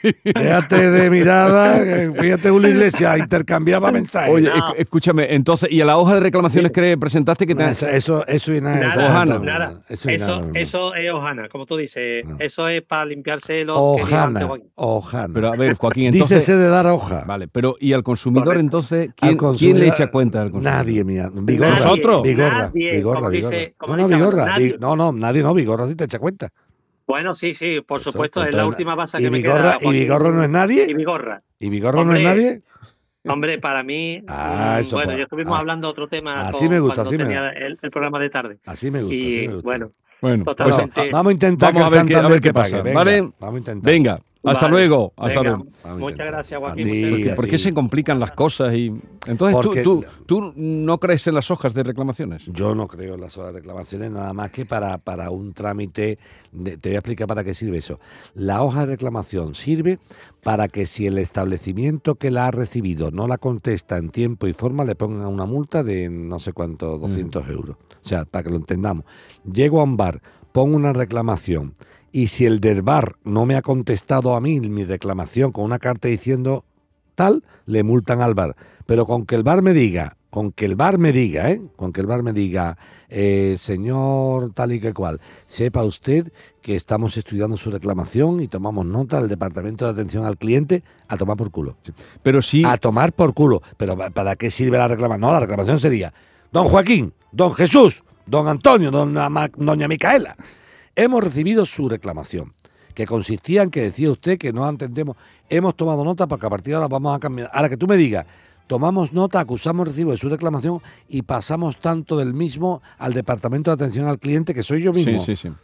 Déjate de mirada, que fíjate, una iglesia intercambiaba mensajes. Oye, No. esc- escúchame, entonces, ¿y a la hoja de reclamaciones que presentaste que te... Eso, eso, eso y nada. Nada, Ojana. nada. Eso, y Eso, nada, hermano. eso es Ojana, como tú dices. No. Eso es para limpiarse los que diga antes, Ojana, Joaquín. Ojana. Pero a ver, Joaquín, entonces... Dícese de dar hoja. Vale, pero ¿y al consumidor Correcto. entonces? Al ¿Quién, quién consumidor- le echa cuenta al consumidor? Nadie, mía. Vigorra. Nadie, ¿Nosotros? Vigorra, nadie, Vigorra, como Vigorra. dice- como no, no, dice Vigorra. Amanda, Vi- nadie. no, no, nadie no, Vigorra sí te echa cuenta. Bueno, sí, sí, por Eso, supuesto, pues, es la entonces, última base y que me Vigorra- queda. y Joaquín. Vigorra no es nadie. Y Vigorra. ¿Y Vigorra no Hombre, es nadie? Hombre, para mí, Ah, mm, eso, bueno, pues, ya estuvimos ah, hablando de otro tema así con- me gusta, cuando así me tenía el, el programa de tarde. Así me gusta. así Y me gusta. bueno, Bueno, pues, Bueno, totalmente. vamos a intentar Vamos que a ver el qué- a Santander ver qué te pague, pasa, venga, ¿vale? Vamos a intentar. venga, hasta Vale, luego, hasta venga, luego. Vamos a muchas intentar. gracias, A Joaquín. ti, muchas a gracias. ¿Por, por qué ti. se complican las cosas? Y entonces tú, Porque- tú, tú no crees en las hojas de reclamaciones. Yo no creo en las hojas de reclamaciones, nada más que para, para un trámite. de- te voy a explicar para qué sirve eso. La hoja de reclamación sirve para que si el establecimiento que la ha recibido no la contesta en tiempo y forma, le pongan una multa de no sé cuánto, doscientos euros. O sea, para que lo entendamos. Llego a un bar, pongo una reclamación y si el del bar no me ha contestado a mí mi reclamación con una carta diciendo tal, le multan al bar. Pero con que el bar me diga, con que el bar me diga, ¿eh? Con que el bar me diga, eh, señor tal y que cual, sepa usted que estamos estudiando su reclamación y tomamos nota del Departamento de Atención al Cliente, a tomar por culo. Pero sí, A tomar por culo. Pero ¿pa- ¿para qué sirve la reclamación? No, la reclamación sería, don Joaquín, don Jesús, don Antonio, dona Ma- doña Micaela, hemos recibido su reclamación, que consistía en que decía usted que no entendemos, hemos tomado nota porque a partir de ahora vamos a cambiar. Ahora que tú me digas, tomamos nota, acusamos recibo de su reclamación y pasamos tanto del mismo al Departamento de Atención al Cliente, que soy yo mismo. sí, sí, sí.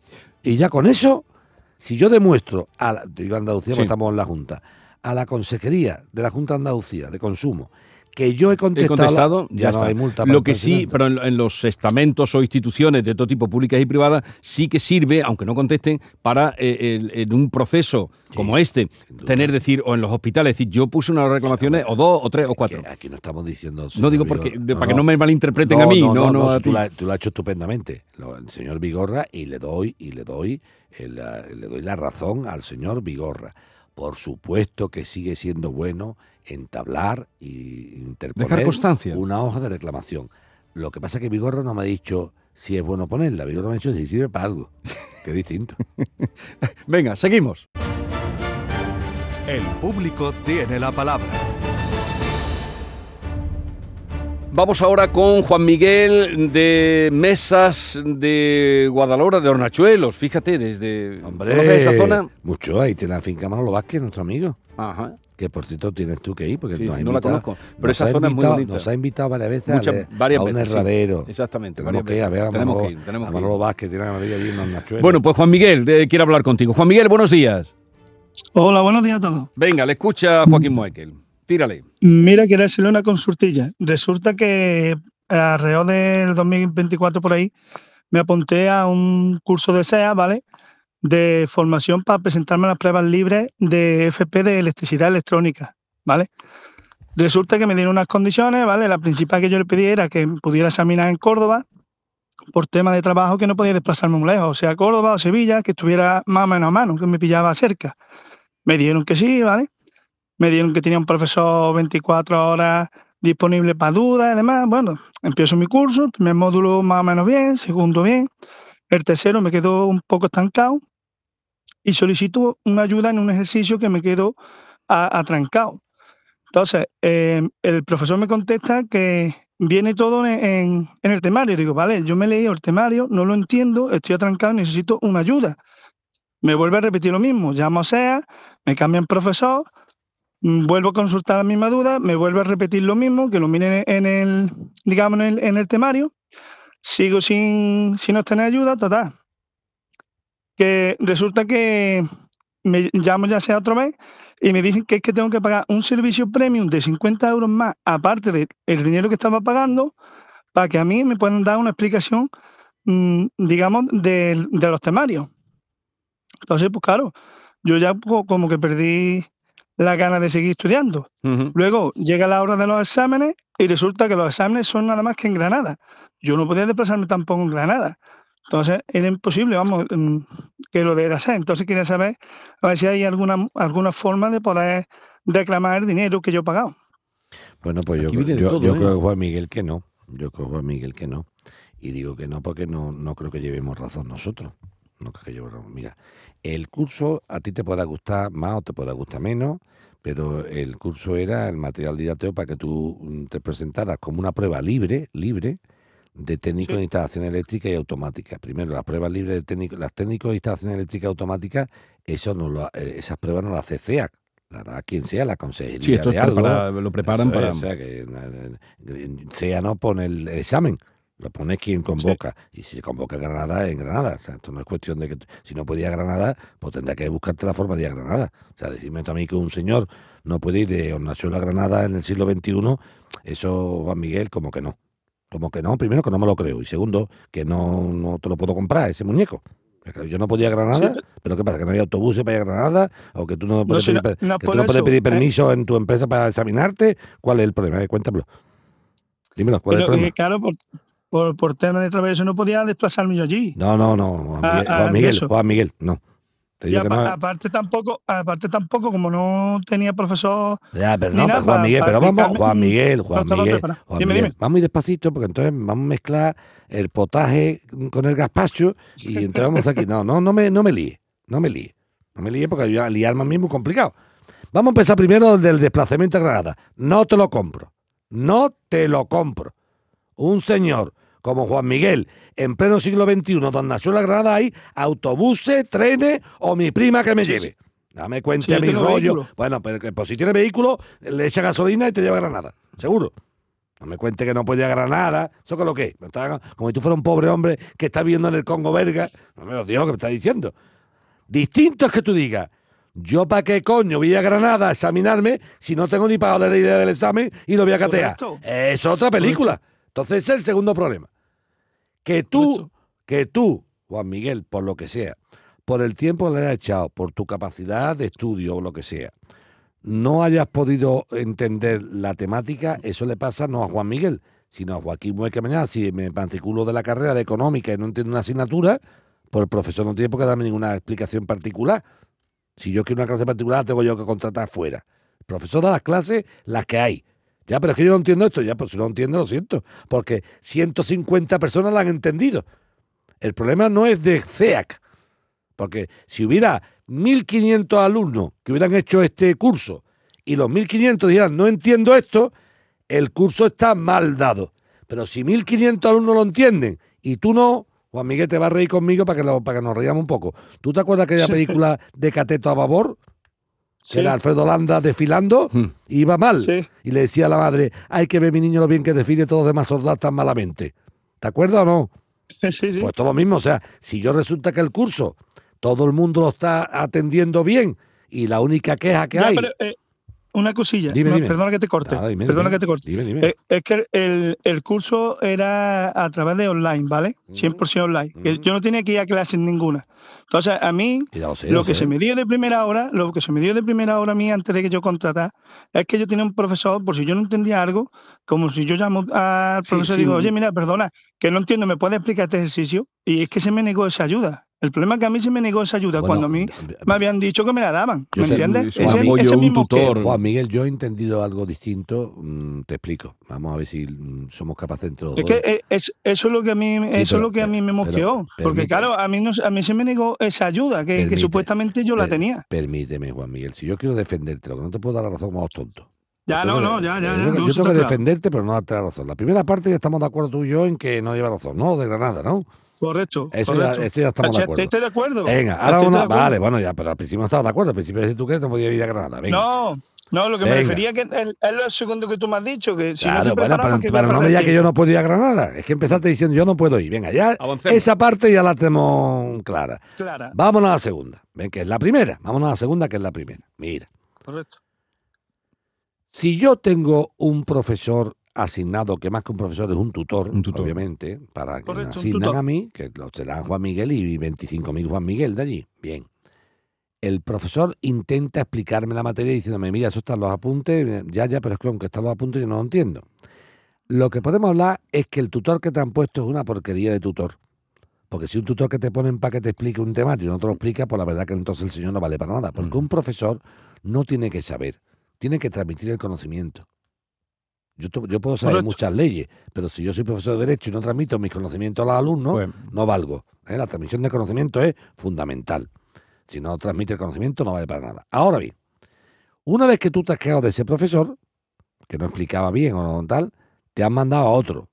Y ya con eso, si yo demuestro, a la, digo Andalucía Sí. porque estamos en la Junta, a la Consejería de la Junta de Andalucía de Consumo, que yo he He contestado, contestado, ya, no está. hay multa. para Lo el que sí, presidente. pero en, en los estamentos o instituciones de todo tipo, públicas y privadas, sí que sirve, aunque no contesten, para eh, el- en un proceso Sí, como sí, este, sin duda. tener, decir, o en los hospitales, decir, yo puse unas reclamaciones, o dos, o tres, o cuatro. Que aquí no estamos diciendo... No señor digo porque, Vigorra, de- para que no me malinterpreten a mí, no, no, a tú, ti. la- tú lo has hecho estupendamente, lo- el señor Vigorra, y le doy, y le doy, el, eh, le doy la razón al señor Vigorra. Por supuesto que sigue siendo bueno entablar y interponer Dejar constancia. una hoja de reclamación. Lo que pasa es que Vigorra no me ha dicho si es bueno ponerla, Vigorra me ha dicho si sirve para algo, que es distinto. Venga, seguimos. El público tiene la palabra. Vamos ahora con Juan Miguel de Mesas de Guadalhora, de Hornachuelos. Fíjate, desde... Hombre, ¿Conoces esa zona? mucho, ahí tiene la finca Manolo Vázquez, nuestro amigo. Ajá. Que por cierto tienes tú que ir, porque Sí, nos ha sí, no la invitado- conozco, pero nos esa ha zona es muy invitado- bonita. Nos ha invitado varias veces Muchas, a, de- varias a un veces, sí. herradero. Exactamente. Tenemos varias que ir a veces. ver a Tenemos Manolo, que ir, tenemos a que ir. Manolo Vázquez, tiene ganas de ir allí en Hornachuelos. Bueno, pues Juan Miguel eh, quiere hablar contigo. Juan Miguel, buenos días. Hola, buenos días a todos. Venga, le escucha a Joaquín Moekel. Tírale. Mira, quiero hacerle una consultilla. Resulta que alrededor del dos mil veinticuatro por ahí me apunté a un curso de S E A, ¿vale? De formación para presentarme a las pruebas libres de F P de electricidad electrónica, ¿vale? Resulta que me dieron unas condiciones, ¿vale? La principal que yo le pedí era que pudiera examinar en Córdoba por tema de trabajo, que no podía desplazarme muy lejos, o sea, Córdoba o Sevilla, que estuviera más o menos a mano, que me pillaba cerca. Me dijeron que sí, ¿vale? Me dijeron que tenía un profesor veinticuatro horas disponible para dudas y demás. Bueno, empiezo mi curso, el primer módulo más o menos bien, segundo bien, el tercero me quedó un poco estancado y solicito una ayuda en un ejercicio que me quedó a- atrancado. Entonces, eh, el profesor me contesta que viene todo en, en- en el temario. Digo, vale, yo me he leído el temario, no lo entiendo, estoy atrancado, necesito una ayuda. Me vuelve a repetir lo mismo, llamo a S E A, me cambian profesor, mm, vuelvo a consultar la misma duda, me vuelve a repetir lo mismo, que lo miren en el, digamos, en el, en el temario, sigo sin, sin obtener ayuda, total. Que resulta que me llamo ya sea otra vez y me dicen que es que tengo que pagar un servicio premium de cincuenta euros más, aparte del dinero que estaba pagando, para que a mí me puedan dar una explicación, mm, digamos, del- de, los temarios. Entonces, pues claro, yo ya co- como que perdí la gana de seguir estudiando. Ujú. Luego llega la hora de los exámenes y resulta que los exámenes son nada más que en Granada. Yo no podía desplazarme tampoco en Granada. Entonces era imposible, vamos, mm, que lo debiera hacer. Entonces quería saber a ver si hay alguna, alguna forma de poder reclamar el dinero que yo he pagado. Bueno, pues yo, Aquí viene de yo, todo, yo ¿eh? creo, Juan Miguel, que no. Yo creo, Juan Miguel, que no. Y digo que no porque no, no creo que llevemos razón nosotros. No creo que llevemos razón. Mira, el curso a ti te podrá gustar más o te podrá gustar menos, pero el curso era el material didáctico para que tú mm, te presentaras como una prueba libre, libre, de técnico Sí. de instalación eléctrica y automática. Primero, las pruebas libres de técnico, las técnicos de instalación eléctrica y automática, eso no lo, eh, esas pruebas no las hace C E A C, la hará quien sea, la consejería Sí, esto de es algo. prepara- lo preparan Eso es, para... o sea, que eh, eh, C E A no pone el examen, lo pone quien convoca. Y si se convoca en Granada, en Granada. O sea, esto no es cuestión de que tú- si no puede ir a Granada, pues tendrá que buscarte la forma de ir a Granada. O sea, decirme tú a mí que un señor no puede ir de Hornachuelo a Granada en el siglo veintiuno, eso, Juan Miguel, como que no. Como que no, primero que no me lo creo. Y segundo, que no, no te lo puedo comprar, ese muñeco. Yo no podía ir a Granada, Sí, pero ¿qué pasa? ¿Que no hay autobuses para ir a Granada? ¿O que tú no puedes, si pedir, no- per- no que por tú no puedes eso, pedir ¿eh? permiso en tu empresa para examinarte? ¿Cuál es el problema? Eh, Cuéntamelo. Dímelo, ¿cuál es el Pero problema? eh, claro, por, por, por tema de trabajo no podía desplazarme yo allí. No, no, no, Juan a- Miguel, a- Juan de Miguel, eso. Juan Miguel, no. Te Y digo que apa- no. aparte tampoco, aparte tampoco, como no tenía profesor Ya, pero ni no, nada pero Juan pa- Miguel, pa pero vamos, explicarme, Juan mm, Miguel, no Juan estaba Miguel, preparado. Juan Dime, Miguel. dime. Vamos muy despacito porque entonces vamos a mezclar el potaje con el gazpacho y entonces vamos aquí. No, no, no me, no me líe, no me líe. No me líe porque yo liarme a mí es muy complicado. Vamos a empezar primero del desplazamiento a Granada. No te lo compro. No te lo compro. Un señor como Juan Miguel, en pleno siglo veintiuno, donde nació la Granada, hay autobuses, trenes o mi prima que me Sí, lleve. Dame cuenta Sí, yo mi tengo rollo. vehículo. Bueno, pero que pues, si tiene vehículo, le echa gasolina y te lleva a Granada. Seguro. No me cuente que no puede ir a Granada. ¿Eso qué es lo que es? Me está- Como si tú fueras un pobre hombre que está viviendo en el Congo belga. No me lo digo que me está diciendo. Distinto es que tú digas, yo para qué coño voy a Granada a examinarme si no tengo ni para la idea del examen y lo voy a catear. Correcto. Es otra película. Entonces ese es el segundo problema. Que tú, Correcto. que tú, Juan Miguel, por lo que sea, por el tiempo que le has echado, por tu capacidad de estudio o lo que sea, no hayas podido entender la temática, eso le pasa no a Juan Miguel, sino a Joaquín Mueca mañana. Si me matriculo de la carrera de económica y no entiendo una asignatura, pues el profesor no tiene por qué darme ninguna explicación particular. Si yo quiero una clase particular, la tengo yo que contratar fuera. El profesor da las clases, las que hay. Ya, pero es que yo no entiendo esto. Ya, pues si no entiendo, lo siento. Porque ciento cincuenta personas la han entendido. El problema no es de C E A C. Porque si hubiera mil quinientos alumnos que hubieran hecho este curso y los mil quinientos dijeran, no entiendo esto, el curso está mal dado. Pero si mil quinientos alumnos lo entienden y tú no, Juan Miguel te va a reír conmigo para que, lo, para que nos reíamos un poco. ¿Tú te acuerdas aquella Sí. película de Cateto a Babor? Sí, Que era Alfredo Landa desfilando, Hmm. y iba mal. sí, Y le decía a la madre, hay que ver mi niño lo bien que desfile, todos los demás soldados tan malamente. ¿Te acuerdas o no? sí, sí. Pues todo lo mismo. O sea, si yo resulta que el curso, todo el mundo lo está atendiendo bien, y la única queja que Ya, hay... pero, eh, una cosilla, Dime, no, dime. perdona que te corte, Nada, dime, perdona dime, que te corte. Dime, dime. Eh, es que el, el curso era a través de online, ¿vale? cien por ciento online. Que Ujú. Yo no tenía que ir a clases ninguna. Entonces, a mí, Que ya lo sé, lo lo que sé. se me dio de primera hora, lo que se me dio de primera hora a mí antes de que yo contratara, es que yo tenía un profesor, por si yo no entendía algo, como si yo llamo al Sí, profesor sí, y digo, un- oye, mira, perdona, que no entiendo, ¿me puedes explicar este ejercicio? Y es que se me negó esa ayuda. El problema es que a mí se me negó esa ayuda Bueno, cuando a mí me habían dicho que me la daban. Yo ¿Me sé, entiendes? su Ese, apoyo, ese un mismo que- tutor. Juan Miguel, yo he entendido algo distinto, mm, te explico. Vamos a ver si mm, somos capaces entre los Es dos. que eh, es- eso es lo que a mí, eso pero- es lo que a mí me pero- mosqueó, pero porque permíteme. claro, a mí no, a mí se me negó esa ayuda que, que Permite- supuestamente yo la per- tenía. Permíteme, Juan Miguel, si yo quiero defenderte, lo que no te puedo dar la razón como a los tontos. Ya, Yo no, tengo no, que- ya, ya, Yo, ya, yo no, tengo eso que está claro. defenderte, pero no darte la razón. La primera parte ya estamos de acuerdo tú y yo en que no lleva razón, ¿no? Lo de Granada, ¿no? Correcto, Eso ya, correcto. eso ya estamos de Estoy- acuerdo. Estoy de acuerdo. Venga, ahora Estoy de una, acuerdo. vale, bueno, ya, pero al principio no estaba de acuerdo. Al principio decís tú que no podía ir a Granada. Venga. No, no, lo que me Venga. refería que es, es lo segundo que tú me has dicho, que si no Claro, estoy bueno, preparado, pero, ¿para qué voy a pero no me perder digas que yo tiempo? no puedo ir a Granada. Es que empezaste diciendo yo no puedo ir. Venga, ya Avancemos. esa parte ya la tenemos clara. Clara, Vámonos a la segunda. Ven, que es la primera. Vámonos a la segunda, que es la primera. Mira, correcto. si yo tengo un profesor asignado, que más que un profesor es un tutor, Un tutor. obviamente, para que me Correcto, un asignan tutor. a mí, que lo será Juan Miguel y veinticinco mil Juan Miguel de allí. Bien. el profesor intenta explicarme la materia diciéndome, mira, eso están los apuntes, ya, ya, pero es que aunque están los apuntes yo no lo entiendo. Lo que podemos hablar es que el tutor que te han puesto es una porquería de tutor. Porque si un tutor que te ponen para que te explique un temario y no te lo explica, pues la verdad que entonces el señor no vale para nada. Porque un profesor no tiene que saber, tiene que transmitir el conocimiento. Yo, yo puedo saber Correcto. muchas leyes, pero si yo soy profesor de Derecho y no transmito mis conocimientos a los alumnos, Pues, no valgo. ¿eh? La transmisión de conocimiento es fundamental. Si no transmite el conocimiento, no vale para nada. Ahora bien, una vez que tú te has quedado de ese profesor, que no explicaba bien o no tal, te han mandado a otro.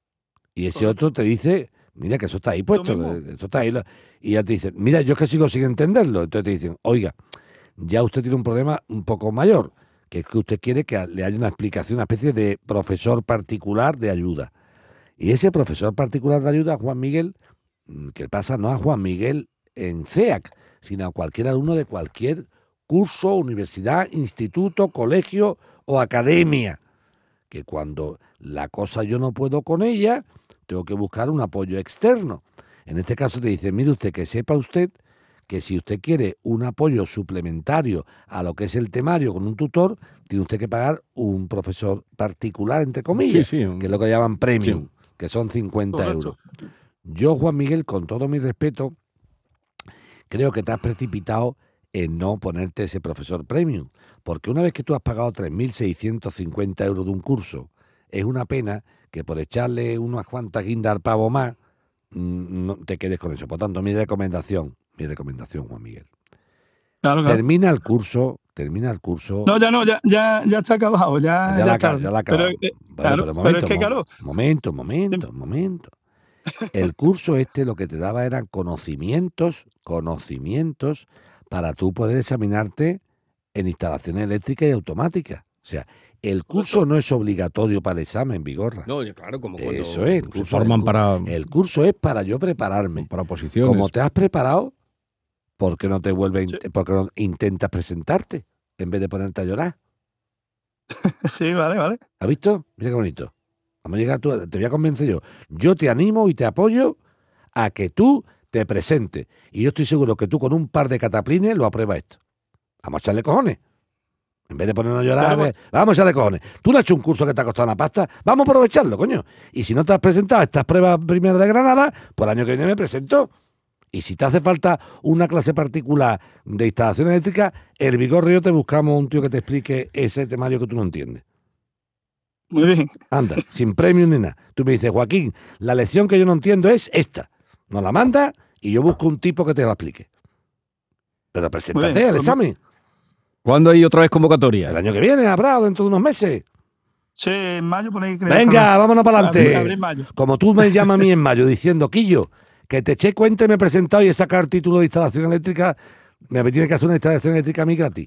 Y ese Correcto. otro te dice, mira que eso está ahí puesto, mismo. que eso está ahí. lo- Y ya te dicen, mira, yo es que sigo sin entenderlo. Entonces te dicen, oiga, ya usted tiene un problema un poco mayor, que es que usted quiere que le haya una explicación, una especie de profesor particular de ayuda. Y ese profesor particular de ayuda, Juan Miguel, mm, que pasa no a Juan Miguel en C E A C, sino a cualquier alumno de cualquier curso, universidad, instituto, colegio o academia. Que cuando la cosa yo no puedo con ella, tengo que buscar un apoyo externo. En este caso te dice, mire usted, que sepa usted que si usted quiere un apoyo suplementario a lo que es el temario con un tutor, tiene usted que pagar un profesor particular, entre comillas, sí, sí, un- que es lo que llaman premium, sí. que son cincuenta Correcto. euros. Yo, Juan Miguel, con todo mi respeto, creo que te has precipitado en no ponerte ese profesor premium, porque una vez que tú has pagado tres mil seiscientos cincuenta euros de un curso, es una pena que por echarle unas cuantas guindas al pavo más, mm, no te quedes con eso. Por tanto, mi recomendación, mi recomendación, Juan Miguel, Claro, claro. termina el curso, termina el curso. No, ya no, ya, ya, ya está acabado, ya, ya, ya la, es ca- tarde. ya la Pero, acabamos. eh, Bueno, claro, pero pero momento, es que, mo- claro, momento, momento, momento. El curso este lo que te daba eran conocimientos, conocimientos para tú poder examinarte en instalaciones eléctricas y automáticas. O sea, el curso no es obligatorio para el examen, Vigorra. No, ya, claro, como cuando Eso es, el se curso, forman el, para, el curso es para yo prepararme. para oposiciones. Como te has preparado, ¿por qué no te vuelves, Sí. por qué no intentas presentarte en vez de ponerte a llorar? sí, vale, vale. ¿Has visto? Mira qué bonito. Vamos a llegar tú, te voy a convencer yo. Yo te animo y te apoyo a que tú te presentes. Y yo estoy seguro que tú con un par de cataplines lo apruebas esto. Vamos a echarle cojones. En vez de ponernos a llorar, Claro, de, vamos a echarle cojones. Tú no has hecho un curso que te ha costado una pasta, vamos a aprovecharlo, coño. Y si no te has presentado a estas pruebas primeras de Granada, pues el año que viene me presento. Y si te hace falta una clase particular de instalación eléctrica, el Vigorra y yo te buscamos un tío que te explique ese temario que tú no entiendes. Muy bien. Anda, sin premio ni nada. Tú me dices, Joaquín, la lección que yo no entiendo es esta. Nos la manda y yo busco un tipo que te la explique. Pero preséntate bien, al pues, examen. ¿Cuándo hay otra vez convocatoria? El año que viene habrá, o dentro de unos meses. Sí, en mayo por ahí creo. Venga, vámonos para Abril, adelante. abril, mayo. Como tú me llamas a mí en mayo diciendo, Quillo, que te eché cuenta y me he presentado y he sacado el título de instalación eléctrica, me tiene que hacer una instalación eléctrica a mí gratis.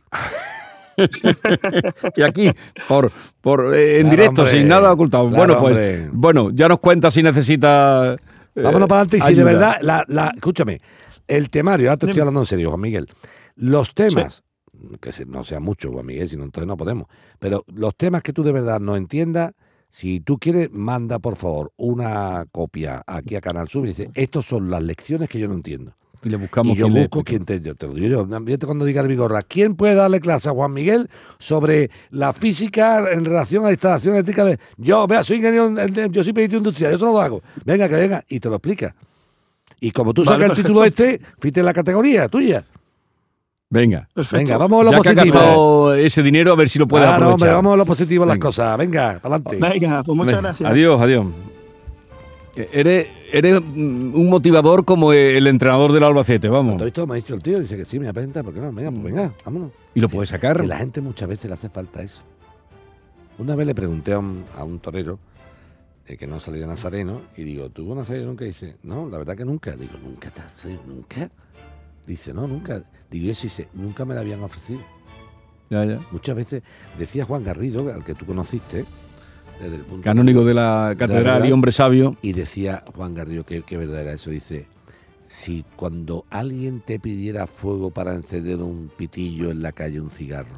Y aquí, por, por eh, en Claro, directo, hombre. sin nada ocultado. Claro, bueno, pues, hombre. bueno, ya nos cuenta si necesita. eh, Vámonos para adelante y si ayuda. de verdad, la, la, escúchame, el temario, ahora te estoy Dime. hablando en serio, Juan Miguel. Los temas, que se- no sean muchos, Juan Miguel, si no, entonces no podemos, pero los temas que tú de verdad no entiendas, si tú quieres, manda por favor una copia aquí a Canal Sur y dice, estas son las lecciones que yo no entiendo. Y le buscamos Y yo quién le busco explique. quien te, yo te lo digo yo. Fíjate cuando diga el Vigorra, ¿quién puede darle clase a Juan Miguel sobre la física en relación a la instalación eléctrica de... Yo, vea, soy ingeniero, de- yo soy perito industrial, yo te lo hago. Venga, que venga, y te lo explica. Y como tú Vale, sacas el título perfecto. este, fíjate la categoría tuya. Venga. Perfecto. Venga, vamos a lo Ya que ha positivo. gastado ese dinero, a ver si lo puede Claro, aprovechar. hombre, vamos a lo positivo de las Venga. cosas. Venga, para adelante. Venga, pues muchas Venga, gracias. Adiós, adiós. Eh, Eres, eres mm, un motivador como el entrenador del Albacete, vamos. ¿Te has visto? Me ha dicho el tío, dice que sí, me voy a presentar, ¿por qué no? Venga, pues venga, vámonos. Y lo Sí, puedes sacar. Si la gente muchas veces le hace falta eso. Una vez le pregunté a un, a un torero eh, que no salía nazareno y digo, ¿tuvo nazareno nunca? Y dice, no, la verdad que nunca. Digo, ¿nunca te has salido? ¿Nunca? Dice, no, nunca. Digo, y eso dice, nunca me la habían ofrecido. Ya, ya. Muchas veces, decía Juan Garrido, al que tú conociste, desde el punto Canónigo de la catedral verdad. y hombre sabio. y decía Juan Garrido que, que verdad era eso. Dice, si cuando alguien te pidiera fuego para encender un pitillo en la calle, un cigarro,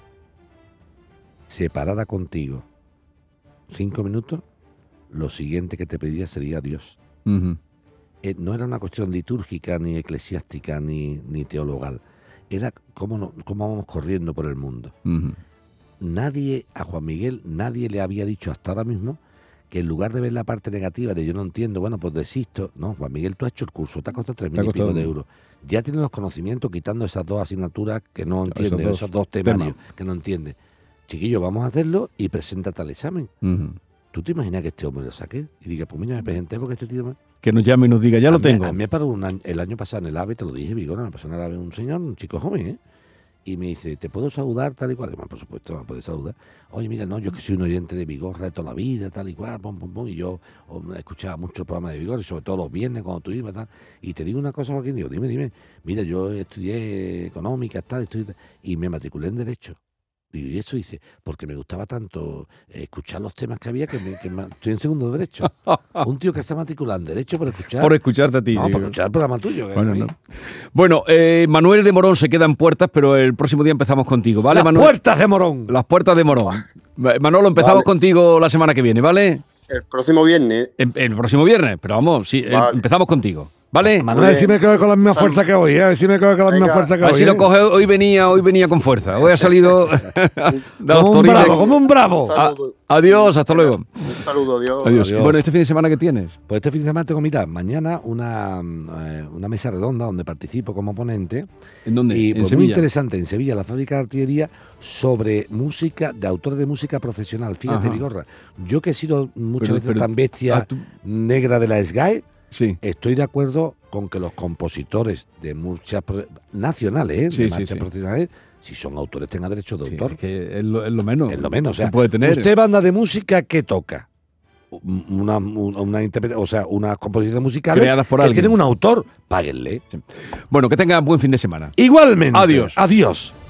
se parara contigo cinco minutos, lo siguiente que te pediría sería Dios. Ujú. Eh, no era una cuestión litúrgica, ni eclesiástica, ni, ni teologal. era cómo, no, cómo vamos corriendo por el mundo. Ujú. Nadie, a Juan Miguel, nadie le había dicho hasta ahora mismo que en lugar de ver la parte negativa de yo no entiendo, bueno, pues desisto. No, Juan Miguel, tú has hecho el curso, te ha costado tres Te ha mil y pico costado- de euros. Ya tienes los conocimientos quitando esas dos asignaturas que no entiendes, esos esos dos dos, temarios temas. que no entiendes. Chiquillo, vamos a hacerlo y preséntate al examen. Ujú. ¿Tú te imaginas que este hombre lo saque? Y diga, pues mira, me presenté porque este tío me... Que nos llame y nos diga, ya a lo mí- tengo. A mí me paró un año- el año pasado en el AVE, te lo dije, Vigorra, me pasó en el AVE un señor, un chico joven, ¿eh? Y me dice, ¿te puedo saludar tal y cual? Digo, por supuesto, me puedes saludar. Oye, mira, no, yo que soy un oyente de Vigorra de toda la vida, tal y cual, pum, pum, pum, y yo oh, escuchaba mucho el programa de Vigorra, y sobre todo los viernes cuando tú ibas, tal. Y te digo una cosa, Joaquín, digo, dime, dime, mira, yo estudié económica, tal, estudié, y me matriculé en Derecho. Digo, y eso dice, porque me gustaba tanto eh, escuchar los temas que había que, me, que me- estoy en segundo de Derecho. Un tío que se matricula en Derecho por escuchar. Por escucharte a ti. no, digo. por escuchar el programa tuyo. que Bueno, a mí- no. Bueno, eh, Manuel de Morón se queda en puertas, pero el próximo día empezamos contigo, ¿vale, Las Manuel? puertas de Morón. Las puertas de Morón. Ma- Manolo, empezamos Vale. contigo la semana que viene, ¿vale? El próximo viernes. El, el próximo viernes, pero vamos, sí, eh, Vale. empezamos contigo, ¿vale? Manuel, a ver si me quedo con la misma Salud. fuerza que hoy, ¿eh? A ver si me quedo con la misma Venga. fuerza que A ver hoy. si lo ¿eh? coge, hoy venía, hoy venía con fuerza. Hoy ha salido de los Como un toriles. bravo, como un bravo. Un A- saludo. adiós, hasta luego. Un saludo, Dios. Adiós. Adiós. Bueno, ¿este fin de semana qué tienes? Pues este fin de semana tengo, mira, mañana una, mm, eh, una mesa redonda donde participo como ponente. ¿En dónde? Y ¿En pues muy Sevilla? interesante, en Sevilla, la fábrica de artillería, sobre música, de autores de música profesional. Fíjate, Ajá. Vigorra, yo que he sido muchas Pero- veces pero- tan bestia Ah, tú- negra de la S G A E, Sí. estoy de acuerdo con que los compositores de muchas pro- nacionales, ¿eh? Sí, de sí, marchas sí. profesionales, si son autores, tengan derecho de Sí, autor. es que es lo, es lo menos. Es lo menos, o sea, que puede tener. Usted banda de música que toca una, una, una interpreta- o sea, unas composiciones musicales Creadas por que alguien. tienen un autor, páguenle. Bueno, que tenga buen fin de semana. Igualmente. Adiós. Adiós.